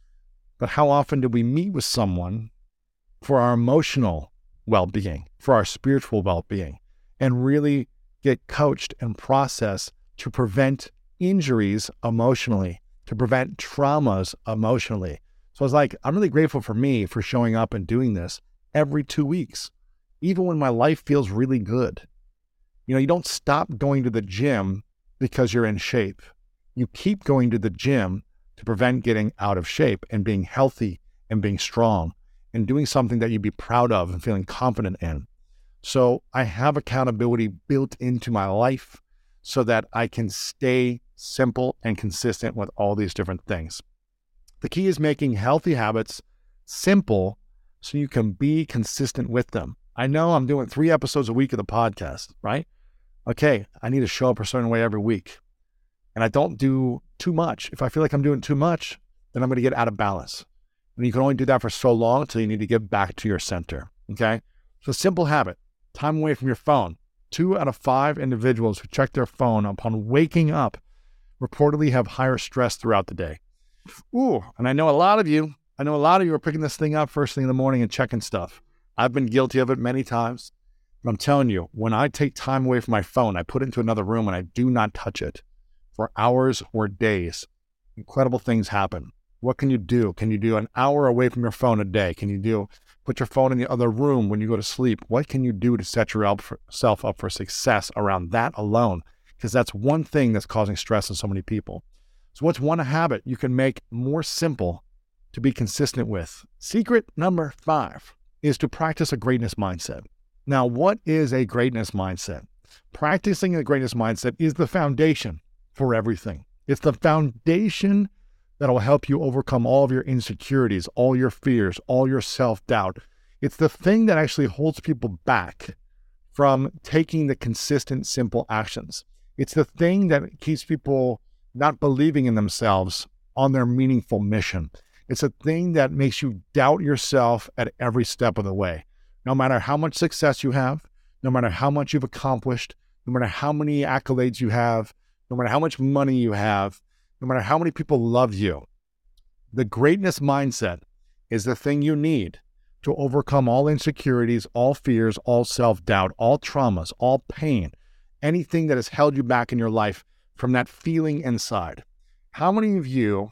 But how often do we meet with someone for our emotional well-being, for our spiritual well-being, and really get coached and processed to prevent injuries emotionally, to prevent traumas emotionally? So I was like, I'm really grateful for me for showing up and doing this every two weeks, even when my life feels really good. You know, you don't stop going to the gym because you're in shape. You keep going to the gym to prevent getting out of shape and being healthy and being strong and doing something that you'd be proud of and feeling confident in. So I have accountability built into my life so that I can stay simple and consistent with all these different things. The key is making healthy habits simple so you can be consistent with them. I know I'm doing three episodes a week of the podcast, right? Okay, I need to show up a certain way every week. And I don't do too much. If I feel like I'm doing too much, then I'm going to get out of balance. And you can only do that for so long until you need to get back to your center, okay? So simple habit, time away from your phone. Two out of five individuals who check their phone upon waking up reportedly have higher stress throughout the day. Ooh, and I know a lot of you, I know a lot of you are picking this thing up first thing in the morning and checking stuff. I've been guilty of it many times. But I'm telling you, when I take time away from my phone, I put it into another room and I do not touch it for hours or days, incredible things happen. What can you do? Can you do an hour away from your phone a day? Can you do put your phone in the other room when you go to sleep? What can you do to set yourself up for success around that alone? Because that's one thing that's causing stress in so many people. So what's one habit you can make more simple to be consistent with? Secret number five is to practice a greatness mindset. Now, what is a greatness mindset? Practicing a greatness mindset is the foundation for everything. It's the foundation that will help you overcome all of your insecurities, all your fears, all your self-doubt. It's the thing that actually holds people back from taking the consistent, simple actions. It's the thing that keeps people not believing in themselves on their meaningful mission. It's a thing that makes you doubt yourself at every step of the way. No matter how much success you have, no matter how much you've accomplished, no matter how many accolades you have, no matter how much money you have, no matter how many people love you, the greatness mindset is the thing you need to overcome all insecurities, all fears, all self-doubt, all traumas, all pain, anything that has held you back in your life from that feeling inside. How many of you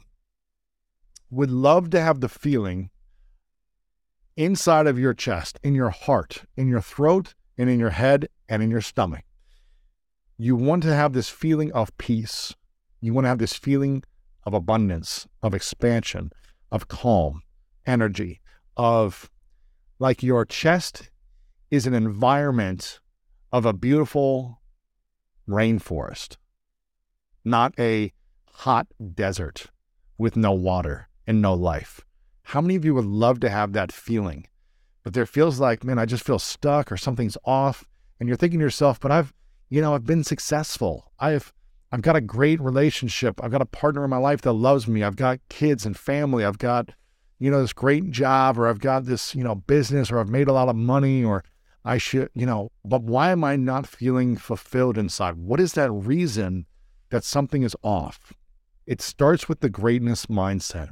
would love to have the feeling inside of your chest, in your heart, in your throat, and in your head, and in your stomach? You want to have this feeling of peace. You want to have this feeling of abundance, of expansion, of calm, energy, of like your chest is an environment of a beautiful rainforest, not a hot desert with no water and no life. How many of you would love to have that feeling? But there feels like, man, I just feel stuck or something's off. And you're thinking to yourself, but I've, you know, I've been successful. I've, I've got a great relationship. I've got a partner in my life that loves me. I've got kids and family. I've got, you know, this great job, or I've got this, you know, business, or I've made a lot of money, or I should, you know, but why am I not feeling fulfilled inside? What is that reason that something is off? It starts with the greatness mindset.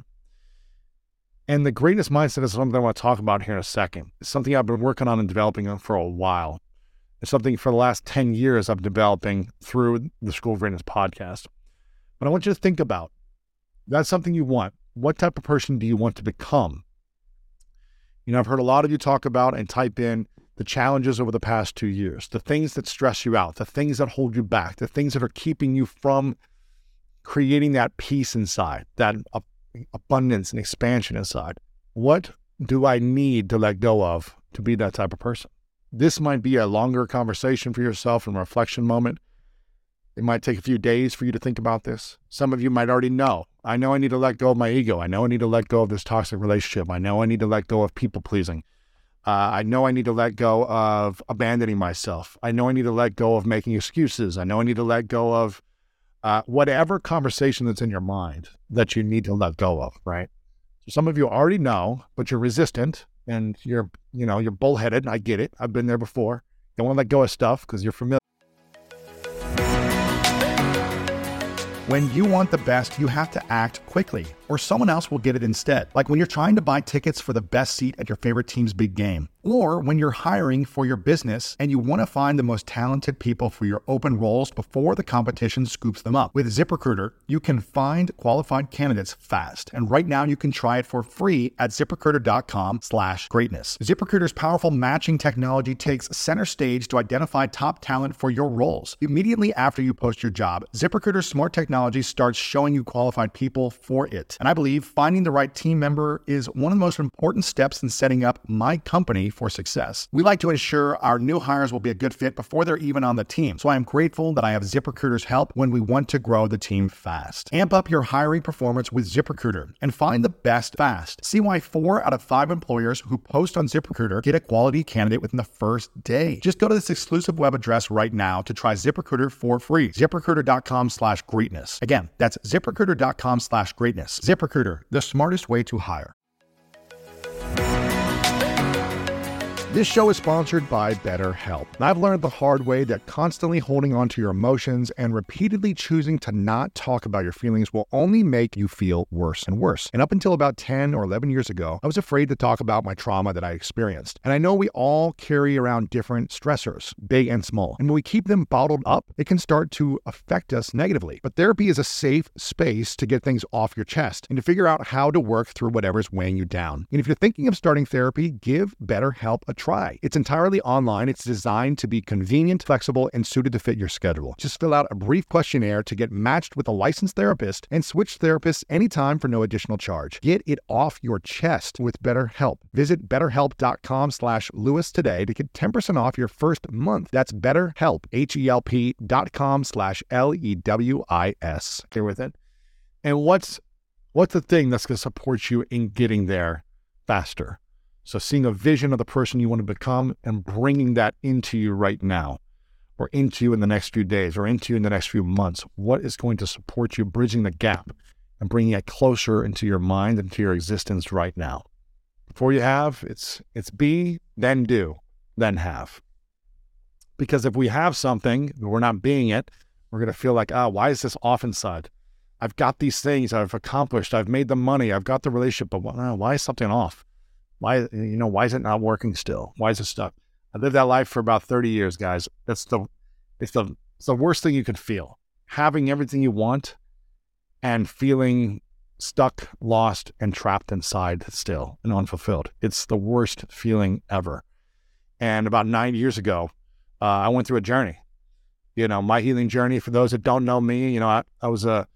And the greatness mindset is something I want to talk about here in a second. It's something I've been working on and developing for a while. It's something for the last ten years I'm developing through the School of Greatness podcast. But I want you to think about, that's something you want. What type of person do you want to become? You know, I've heard a lot of you talk about and type in the challenges over the past two years, the things that stress you out, the things that hold you back, the things that are keeping you from creating that peace inside, that uh, abundance and expansion inside. What do I need to let go of to be that type of person? This might be a longer conversation for yourself and reflection moment. It might take a few days for you to think about this. Some of you might already know. I know I need to let go of my ego. I know I need to let go of this toxic relationship. I know I need to let go of people pleasing. Uh, I know I need to let go of abandoning myself. I know I need to let go of making excuses. I know I need to let go of uh, whatever conversation that's in your mind that you need to let go of, right? So some of you already know, but you're resistant and you're, you know, you're bullheaded. I get it. I've been there before. You don't want to let go of stuff because you're familiar. When you want the best, you have to act quickly, or someone else will get it instead. Like when you're trying to buy tickets for the best seat at your favorite team's big game, or when you're hiring for your business and you want to find the most talented people for your open roles before the competition scoops them up. With ZipRecruiter, you can find qualified candidates fast. And right now you can try it for free at ZipRecruiter.com slash greatness. ZipRecruiter's powerful matching technology takes center stage to identify top talent for your roles. Immediately after you post your job, ZipRecruiter's smart technology starts showing you qualified people for it. And I believe finding the right team member is one of the most important steps in setting up my company for success. We like to ensure our new hires will be a good fit before they're even on the team. So I am grateful that I have ZipRecruiter's help when we want to grow the team fast. Amp up your hiring performance with ZipRecruiter and find the best fast. See why four out of five employers who post on ZipRecruiter get a quality candidate within the first day. Just go to this exclusive web address right now to try ZipRecruiter for free. ZipRecruiter.com slash greatness. Again, that's ZipRecruiter.com slash greatness. ZipRecruiter, the smartest way to hire. This show is sponsored by BetterHelp. And I've learned the hard way that constantly holding on to your emotions and repeatedly choosing to not talk about your feelings will only make you feel worse and worse. And up until about ten or eleven years ago, I was afraid to talk about my trauma that I experienced. And I know we all carry around different stressors, big and small. And when we keep them bottled up, it can start to affect us negatively. But therapy is a safe space to get things off your chest and to figure out how to work through whatever's weighing you down. And if you're thinking of starting therapy, give BetterHelp a try. Try. It's entirely online. It's designed to be convenient, flexible, and suited to fit your schedule. Just fill out a brief questionnaire to get matched with a licensed therapist and switch therapists anytime for no additional charge. Get it off your chest with BetterHelp. Visit betterhelp.com slash Lewis today to get ten percent off your first month. That's BetterHelp, H-E-L-P dot com slash L E W I S. Okay with it? And what's, what's the thing that's going to support you in getting there faster? So seeing a vision of the person you want to become and bringing that into you right now, or into you in the next few days, or into you in the next few months. What is going to support you bridging the gap and bringing it closer into your mind and to your existence right now? Before you have, it's it's be, then do, then have. Because if we have something, we're not being it, we're going to feel like, ah, oh, why is this off inside? I've got these things I've accomplished. I've made the money. I've got the relationship, but why is something off? Why, you know, why is it not working still? Why is it stuck? I lived that life for about thirty years, guys. That's the, it's the, it's the worst thing you could feel. Having everything you want and feeling stuck, lost, and trapped inside still and unfulfilled. It's the worst feeling ever. And about nine years ago, uh, I went through a journey. You know, my healing journey, for those that don't know me, you know, I, I was a,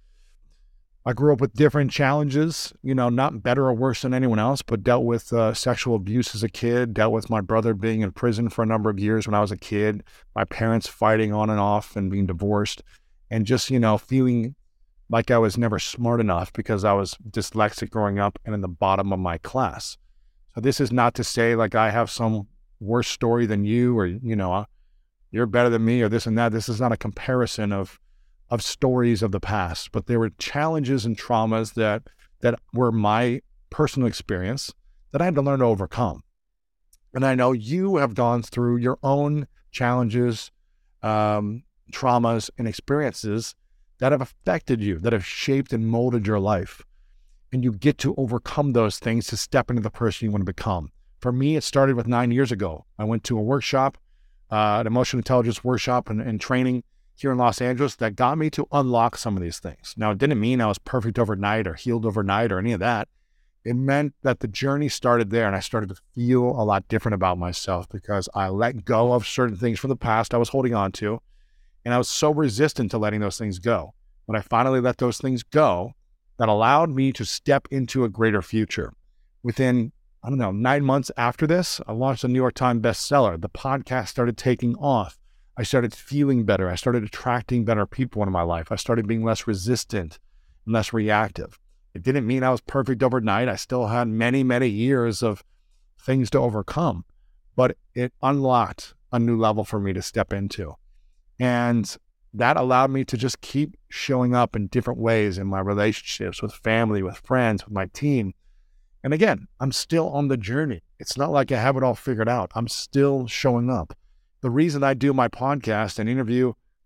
I grew up with different challenges, you know, not better or worse than anyone else, but dealt with uh, sexual abuse as a kid, dealt with my brother being in prison for a number of years when I was a kid, my parents fighting on and off and being divorced, and just, you know, feeling like I was never smart enough because I was dyslexic growing up and in the bottom of my class. So this is not to say like I have some worse story than you, or, you know, you're better than me or this and that. This is not a comparison of of stories of the past, but there were challenges and traumas that that were my personal experience that I had to learn to overcome. And I know you have gone through your own challenges, um, traumas, and experiences that have affected you, that have shaped and molded your life. And you get to overcome those things to step into the person you want to become. For me, it started with nine years ago. I went to a workshop, uh, an emotional intelligence workshop and, and training here in Los Angeles that got me to unlock some of these things. Now, it didn't mean I was perfect overnight or healed overnight or any of that. It meant that the journey started there and I started to feel a lot different about myself because I let go of certain things from the past I was holding on to, and I was so resistant to letting those things go. When I finally let those things go, that allowed me to step into a greater future. Within, I don't know, nine months after this, I launched a New York Times bestseller. The podcast started taking off. I started feeling better. I started attracting better people into my life. I started being less resistant and less reactive. It didn't mean I was perfect overnight. I still had many, many years of things to overcome, but it unlocked a new level for me to step into. And that allowed me to just keep showing up in different ways in my relationships with family, with friends, with my team. And again, I'm still on the journey. It's not like I have it all figured out. I'm still showing up. The reason I do my podcast and interview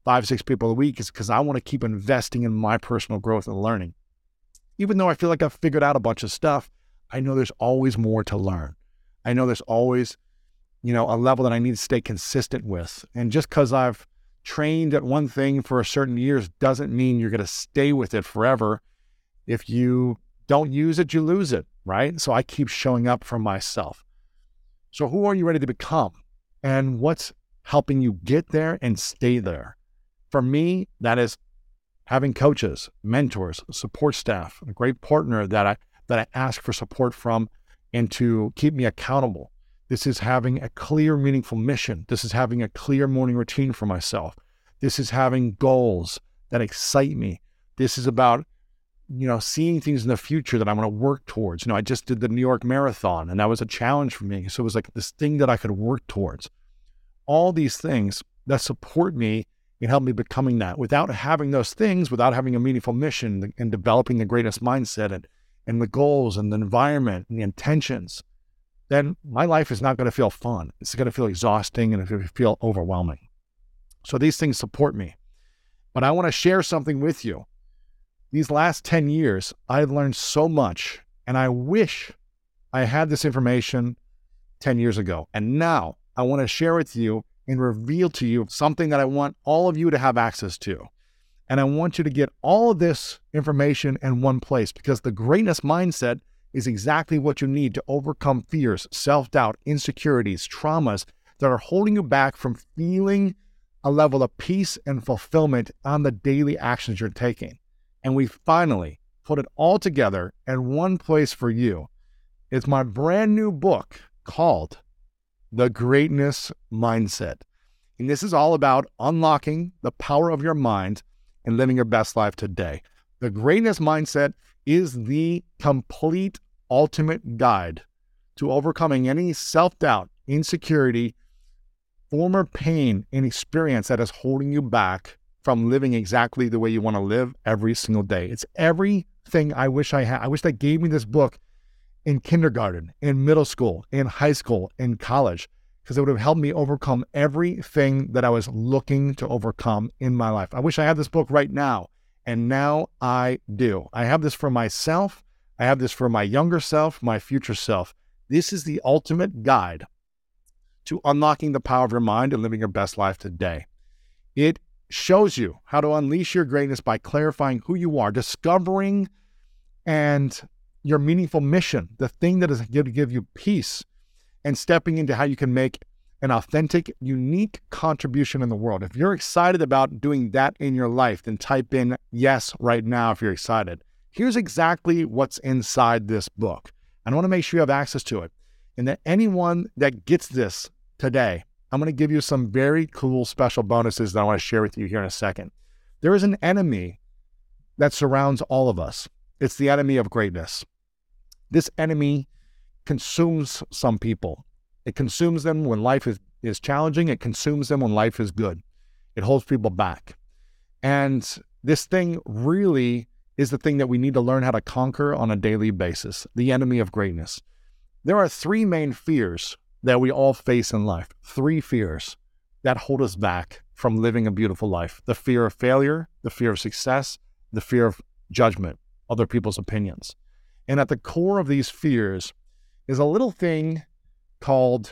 five, six people a week is because I want to keep investing in my personal growth and learning. Even though I feel like I've figured out a bunch of stuff, I know there's always more to learn. I know there's always, you know, a level that I need to stay consistent with. And just because I've trained at one thing for a certain years doesn't mean you're going to stay with it forever. If you don't use it, you lose it, right? So I keep showing up for myself. So who are you ready to become? And what's helping you get there and stay there? For me, that is having coaches, mentors, support staff, a great partner that I that I ask for support from and to keep me accountable. This is having a clear, meaningful mission. This is having a clear morning routine for myself. This is having goals that excite me. This is about, you know, seeing things in the future that I want to work towards. You know, I just did the New York Marathon, and that was a challenge for me. So it was like this thing that I could work towards. All these things that support me and help me becoming that. Without having those things, without having a meaningful mission and developing the greatest mindset and, and the goals and the environment and the intentions, then my life is not going to feel fun. It's going to feel exhausting and it's going to feel overwhelming. So these things support me. But I want to share something with you. These last ten years, I've learned so much, and I wish I had this information ten years ago. And now I want to share with you and reveal to you something that I want all of you to have access to. And I want you to get all of this information in one place, because the greatness mindset is exactly what you need to overcome fears, self-doubt, insecurities, traumas that are holding you back from feeling a level of peace and fulfillment on the daily actions you're taking. And we finally put it all together in one place for you. It's my brand new book called The Greatness Mindset. And this is all about unlocking the power of your mind and living your best life today. The Greatness Mindset is the complete ultimate guide to overcoming any self-doubt, insecurity, former pain, and experience that is holding you back from living exactly the way you want to live every single day. It's everything I wish I had. I wish they gave me this book in kindergarten, in middle school, in high school, in college, because it would have helped me overcome everything that I was looking to overcome in my life. I wish I had this book right now, and now I do. I have this for myself. I have this for my younger self, my future self. This is the ultimate guide to unlocking the power of your mind and living your best life today. It shows you how to unleash your greatness by clarifying who you are, discovering and your meaningful mission, the thing that is going to give you peace, and stepping into how you can make an authentic, unique contribution in the world. If you're excited about doing that in your life, then type in yes right now if you're excited. Here's exactly what's inside this book. I want to make sure you have access to it. And that anyone that gets this today, I'm going to give you some very cool special bonuses that I want to share with you here in a second. There is an enemy that surrounds all of us. It's the enemy of greatness. This enemy consumes some people. It consumes them when life is, is challenging. It consumes them when life is good. It holds people back. And this thing really is the thing that we need to learn how to conquer on a daily basis, the enemy of greatness. There are three main fears that we all face in life, three fears that hold us back from living a beautiful life. The fear of failure, the fear of success, the fear of judgment, other people's opinions. And at the core of these fears is a little thing called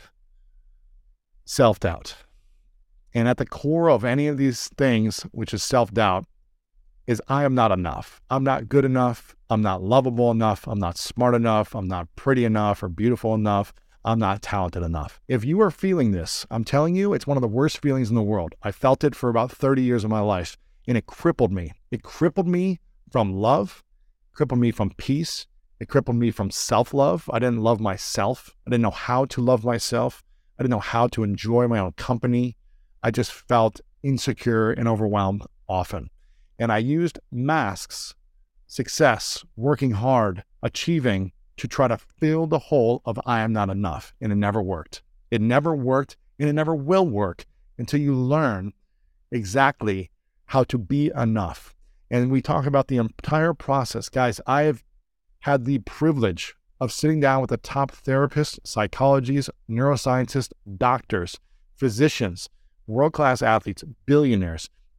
self-doubt. And at the core of any of these things, which is self-doubt, is I am not enough. I'm not good enough. I'm not lovable enough. I'm not smart enough. I'm not pretty enough or beautiful enough. I'm not talented enough. If you are feeling this, I'm telling you, it's one of the worst feelings in the world. I felt it for about thirty years of my life, and it crippled me. It crippled me from love, crippled me from peace. It crippled me from self-love. I didn't love myself. I didn't know how to love myself. I didn't know how to enjoy my own company. I just felt insecure and overwhelmed often. And I used masks, success, working hard, achieving, to try to fill the hole of I am not enough. And it never worked. It never worked, and it never will work until you learn exactly how to be enough. And we talk about the entire process. Guys, I have had the privilege of sitting down with the top therapists, psychologists, neuroscientists, doctors, physicians, world-class athletes, billionaires,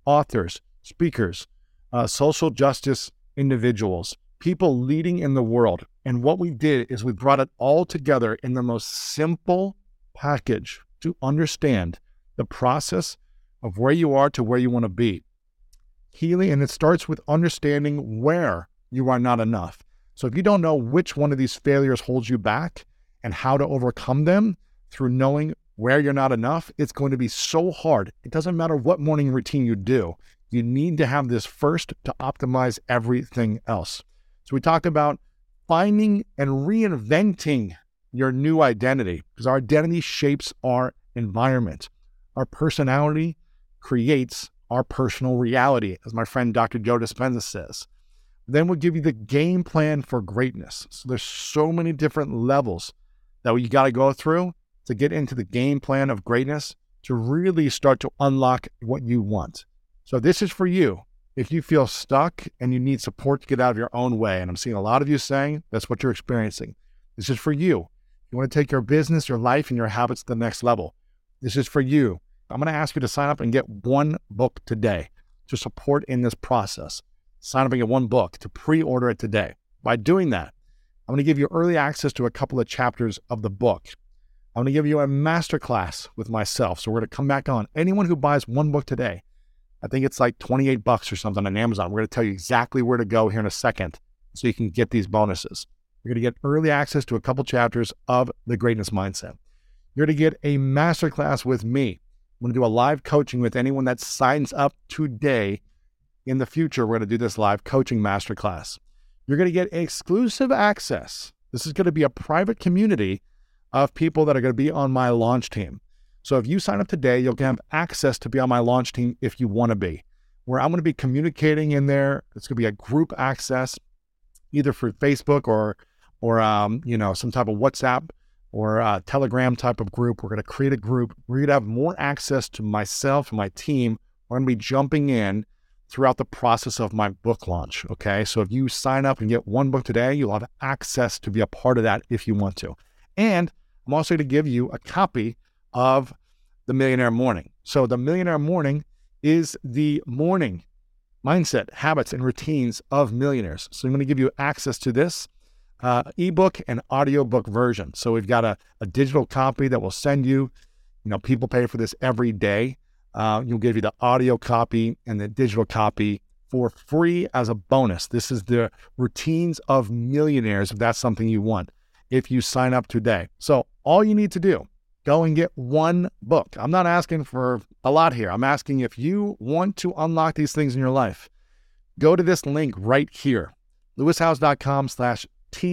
authors, speakers, uh, social justice individuals, people leading in the world. And what we did is we brought it all together in the most simple package to understand the process of where you are to where you want to be. Healing, and it starts with understanding where you are not enough. So if you don't know which one of these failures holds you back and how to overcome them through knowing where you're not enough, it's going to be so hard. It doesn't matter what morning routine you do. You need to have this first to optimize everything else. So we talked about finding and reinventing your new identity, because our identity shapes our environment. Our personality creates our personal reality, as my friend Doctor Joe Dispenza says. Then we'll give you the game plan for greatness. So there's so many different levels that you got to go through to get into the game plan of greatness to really start to unlock what you want. So this is for you. If you feel stuck and you need support to get out of your own way, and I'm seeing a lot of you saying that's what you're experiencing. This is for you. You want to take your business, your life, and your habits to the next level. This is for you. I'm going to ask you to sign up and get one book today to support in this process. Sign up and get one book to pre-order it today. By doing that, I'm going to give you early access to a couple of chapters of the book. I'm going to give you a masterclass with myself. So we're going to come back on. Anyone who buys one book today, I think it's like twenty-eight bucks or something on Amazon. We're going to tell you exactly where to go here in a second so you can get these bonuses. You're going to get early access to a couple chapters of The Greatness Mindset. You're going to get a masterclass with me. I'm going to do a live coaching with anyone that signs up today. In the future, we're going to do this live coaching masterclass. You're going to get exclusive access. This is going to be a private community of people that are going to be on my launch team. So if you sign up today, you'll have access to be on my launch team if you want to be, where I'm going to be communicating in there. It's going to be a group access, either for Facebook or, or um, you know, some type of WhatsApp or uh, Telegram type of group. We're going to create a group. We're going to have more access to myself and my team. We're going to be jumping in throughout the process of my book launch, okay? So if you sign up and get one book today, you'll have access to be a part of that if you want to. And I'm also going to give you a copy of The Millionaire Morning. So The Millionaire Morning is the morning mindset, habits, and routines of millionaires. So I'm going to give you access to this uh, ebook and audiobook version. So we've got a, a digital copy that we'll send you. You know, people pay for this every day. Uh, you'll give you the audio copy and the digital copy for free as a bonus. This is the routines of millionaires, if that's something you want, if you sign up today. So all you need to do, go and get one book. I'm not asking for a lot here. I'm asking if you want to unlock these things in your life, go to this link right here, lewishowes.com slash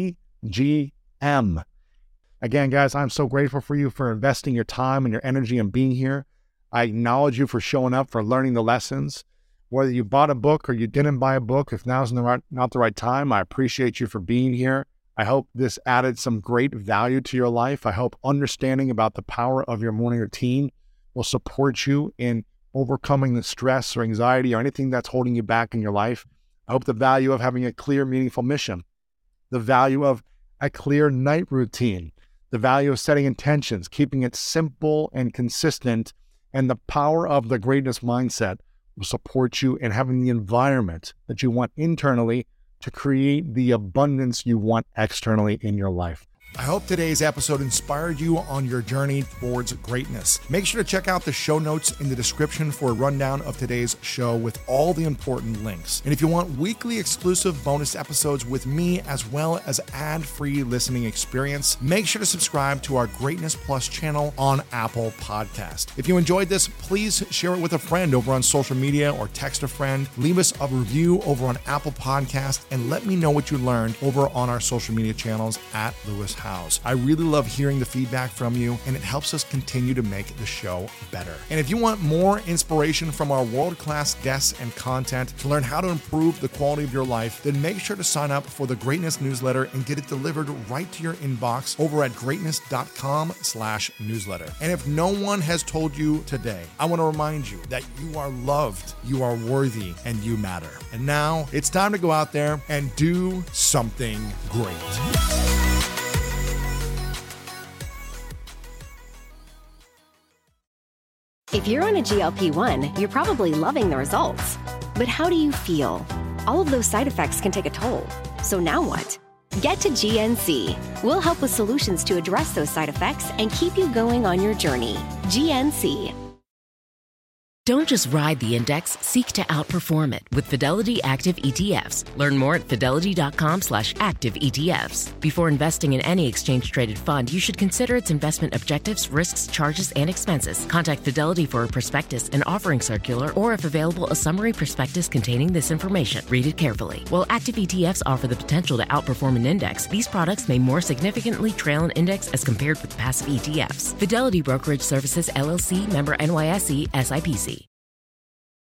TGM. Again, guys, I'm so grateful for you for investing your time and your energy and being here. I acknowledge you for showing up, for learning the lessons. Whether you bought a book or you didn't buy a book, if now's the right, not the right time, I appreciate you for being here. I hope this added some great value to your life. I hope understanding about the power of your morning routine will support you in overcoming the stress or anxiety or anything that's holding you back in your life. I hope the value of having a clear, meaningful mission, the value of a clear night routine, the value of setting intentions, keeping it simple and consistent, and the power of the greatness mindset will support you in having the environment that you want internally to create the abundance you want externally in your life. I hope today's episode inspired you on your journey towards greatness. Make sure to check out the show notes in the description for a rundown of today's show with all the important links. And if you want weekly exclusive bonus episodes with me, as well as ad-free listening experience, make sure to subscribe to our Greatness Plus channel on Apple Podcast. If you enjoyed this, please share it with a friend over on social media or text a friend. Leave us a review over on Apple Podcast and let me know what you learned over on our social media channels at Lewis House. I really love hearing the feedback from you, and it helps us continue to make the show better. And if you want more inspiration from our world-class guests and content to learn how to improve the quality of your life, then make sure to sign up for the Greatness newsletter and get it delivered right to your inbox over at greatness.com slash newsletter. And if no one has told you today, I want to remind you that you are loved, you are worthy, and you matter. And now it's time to go out there and do something great. If you're on a G L P one, you're probably loving the results. But how do you feel? All of those side effects can take a toll. So now what? Get to G N C. We'll help with solutions to address those side effects and keep you going on your journey. G N C. Don't just ride the index, seek to outperform it with Fidelity Active E T Fs. Learn more at fidelity.com slash active ETFs. Before investing in any exchange-traded fund, you should consider its investment objectives, risks, charges, and expenses. Contact Fidelity for a prospectus, an offering circular, or if available, a summary prospectus containing this information. Read it carefully. While active E T Fs offer the potential to outperform an index, these products may more significantly trail an index as compared with passive E T Fs. Fidelity Brokerage Services, L L C, member N Y S E, S I P C.